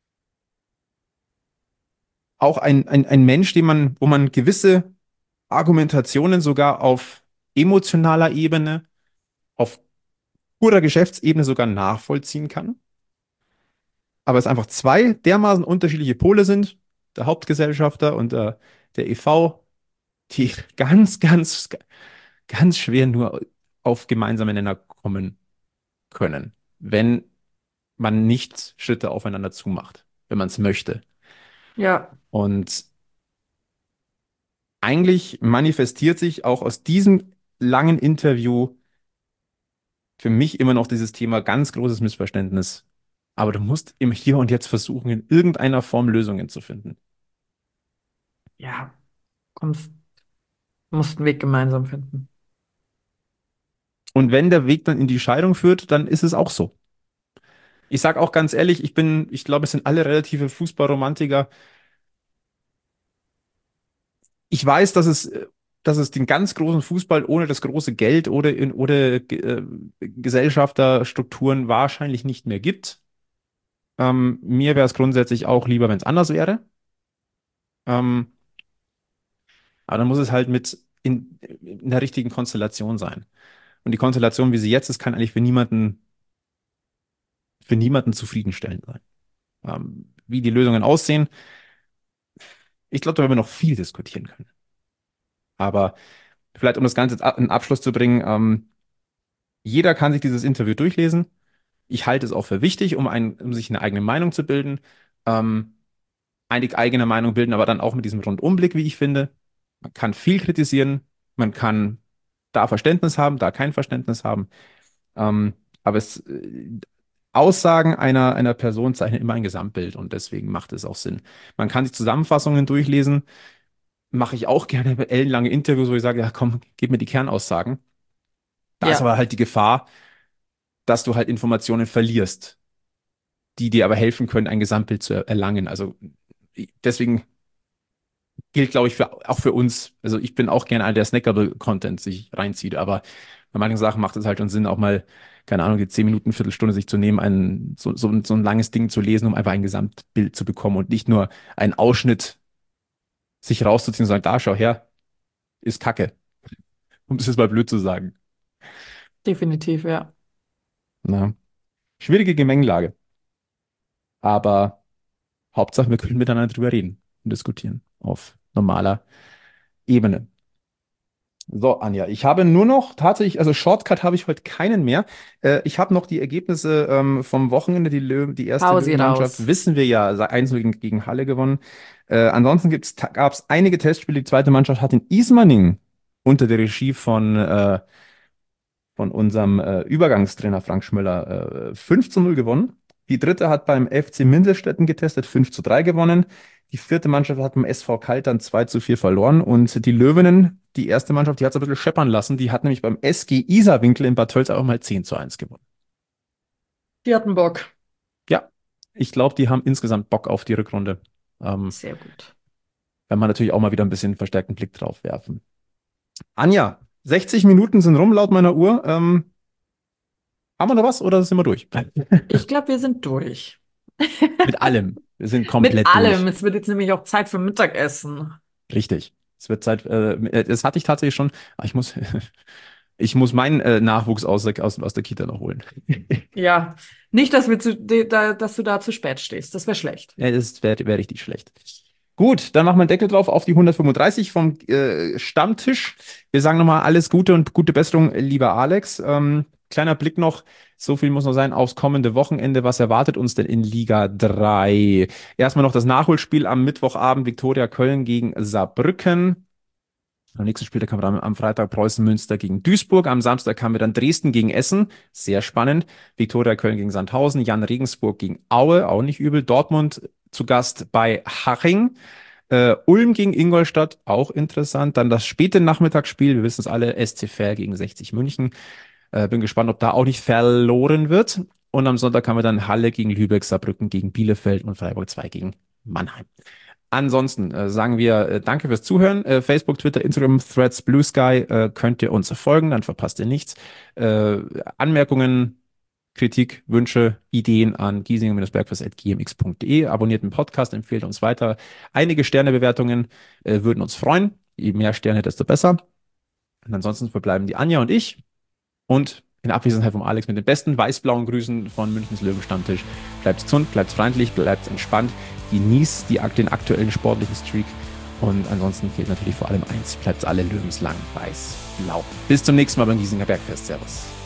auch ein, ein, ein Mensch, den man, wo man gewisse Argumentationen sogar auf emotionaler Ebene, auf purer Geschäftsebene sogar nachvollziehen kann. Aber es einfach zwei dermaßen unterschiedliche Pole sind, der Hauptgesellschafter und der, der E V, die ganz, ganz, ganz schwer nur auf gemeinsame Nenner kommen können, wenn man nicht Schritte aufeinander zumacht, wenn man es möchte. Ja. Und eigentlich manifestiert sich auch aus diesem langen Interview für mich immer noch dieses Thema ganz großes Missverständnis. Aber du musst im Hier und Jetzt versuchen, in irgendeiner Form Lösungen zu finden. Ja. Kommst, musst einen Weg gemeinsam finden. Und wenn der Weg dann in die Scheidung führt, dann ist es auch so. Ich sage auch ganz ehrlich, ich bin, ich glaube, es sind alle relative Fußballromantiker. Ich weiß, dass es, äh, dass es den ganz großen Fußball ohne das große Geld oder in, oder äh, Gesellschafterstrukturen wahrscheinlich nicht mehr gibt. Ähm, mir wäre es grundsätzlich auch lieber, wenn es anders wäre. Ähm, aber dann muss es halt mit in, in der richtigen Konstellation sein. Und die Konstellation, wie sie jetzt ist, kann eigentlich für niemanden, für niemanden zufriedenstellend sein. Ähm, wie die Lösungen aussehen, ich glaube, da werden wir noch viel diskutieren können. Aber vielleicht, um das Ganze jetzt in Abschluss zu bringen, ähm, jeder kann sich dieses Interview durchlesen. Ich halte es auch für wichtig, um, ein, um sich eine eigene Meinung zu bilden. Ähm, eine eigene Meinung bilden, aber dann auch mit diesem Rundumblick, wie ich finde. Man kann viel kritisieren, man kann da Verständnis haben, da kein Verständnis haben. Ähm, aber es, äh, Aussagen einer, einer Person zeichnen immer ein Gesamtbild und deswegen macht es auch Sinn. Man kann sich Zusammenfassungen durchlesen, mache ich auch gerne bei ellenlange Interviews, wo ich sage, ja komm, gib mir die Kernaussagen. Da ist Ja. aber halt die Gefahr, dass du halt Informationen verlierst, die dir aber helfen können, ein Gesamtbild zu erlangen. Also deswegen gilt, glaube ich, für, auch für uns. Also ich bin auch gerne einer, der Snackable-Content sich reinzieht, aber bei manchen Sachen macht es halt schon Sinn, auch mal, keine Ahnung, die zehn Minuten, Viertelstunde sich zu nehmen, ein, so, so, so ein langes Ding zu lesen, um einfach ein Gesamtbild zu bekommen und nicht nur einen Ausschnitt sich rauszuziehen und sagen, da, schau her, ist Kacke. Um das jetzt mal blöd zu sagen. Definitiv, ja. Na, schwierige Gemengelage. Aber Hauptsache, wir können miteinander drüber reden und diskutieren auf normaler Ebene. So, Anja, ich habe nur noch tatsächlich, also Shortcut habe ich heute keinen mehr. Äh, ich habe noch die Ergebnisse ähm, vom Wochenende. Die, Löw die erste Hau sie Löwenmannschaft, raus. wissen wir ja, eins null gegen, gegen Halle gewonnen. Äh, ansonsten gab es einige Testspiele. Die zweite Mannschaft hat in Ismaning unter der Regie von, äh, von unserem äh, Übergangstrainer Frank Schmöller äh, fünf zu null gewonnen. Die dritte hat beim F C Mindelstetten getestet, fünf zu drei gewonnen. Die vierte Mannschaft hat beim S V Kaltern zwei zu vier verloren. Und die Löwinnen, die erste Mannschaft, die hat es ein bisschen scheppern lassen. Die hat nämlich beim S G Isarwinkel in Bad Tölz auch mal zehn zu eins gewonnen. Die hatten Bock. Ja, ich glaube, die haben insgesamt Bock auf die Rückrunde. Ähm, Sehr gut. Wenn man natürlich auch mal wieder ein bisschen verstärkten Blick drauf werfen. Anja, sechzig Minuten sind rum laut meiner Uhr. Ähm, haben wir noch was oder sind wir durch? Ich glaube, wir sind durch. Mit allem. Wir sind Mit komplett allem. durch. Es wird jetzt nämlich auch Zeit für Mittagessen. Richtig. Es wird Zeit, äh, das hatte ich tatsächlich schon. Ah, ich muss, ich muss meinen äh, Nachwuchs aus der, aus, aus der Kita noch holen. Ja, nicht, dass wir zu, de- da, dass du da zu spät stehst. Das wäre schlecht. Ja, das wäre wär richtig schlecht. Gut, dann machen wir einen Deckel drauf auf die hundertfünfunddreißig vom äh, Stammtisch. Wir sagen nochmal alles Gute und gute Besserung, lieber Alex. Ähm, kleiner Blick noch, so viel muss noch sein, aufs kommende Wochenende. Was erwartet uns denn in Liga drei? Erstmal noch das Nachholspiel am Mittwochabend, Viktoria Köln gegen Saarbrücken. Am nächsten Spieltag haben wir am, am Freitag Preußen Münster gegen Duisburg. Am Samstag haben wir dann Dresden gegen Essen. Sehr spannend. Viktoria Köln gegen Sandhausen. Jan Regensburg gegen Aue. Auch nicht übel. Dortmund zu Gast bei Haching. Äh, Ulm gegen Ingolstadt. Auch interessant. Dann das späte Nachmittagsspiel. Wir wissen es alle. S C Verl gegen sechzig München. Äh, bin gespannt, ob da auch nicht verloren wird. Und am Sonntag haben wir dann Halle gegen Lübeck, Saarbrücken gegen Bielefeld und Freiburg zwei gegen Mannheim. Ansonsten äh, sagen wir äh, danke fürs Zuhören. Äh, Facebook, Twitter, Instagram, Threads, Blue Sky äh, könnt ihr uns folgen, dann verpasst ihr nichts. Äh, Anmerkungen, Kritik, Wünsche, Ideen an giesinger-bergfest at g m x punkt d e. Abonniert den Podcast, empfehlt uns weiter. Einige Sternebewertungen äh, würden uns freuen. Je mehr Sterne, desto besser. Und ansonsten verbleiben die Anja und ich und in Abwesenheit vom Alex mit den besten weiß-blauen Grüßen von Münchens Löwenstammtisch. Bleibt gesund, bleibt freundlich, bleibt entspannt, genießt die, den aktuellen sportlichen Streak und ansonsten gilt natürlich vor allem eins, bleibt alle lebenslang weiß-blau. Bis zum nächsten Mal beim Giesinger Bergfest. Servus.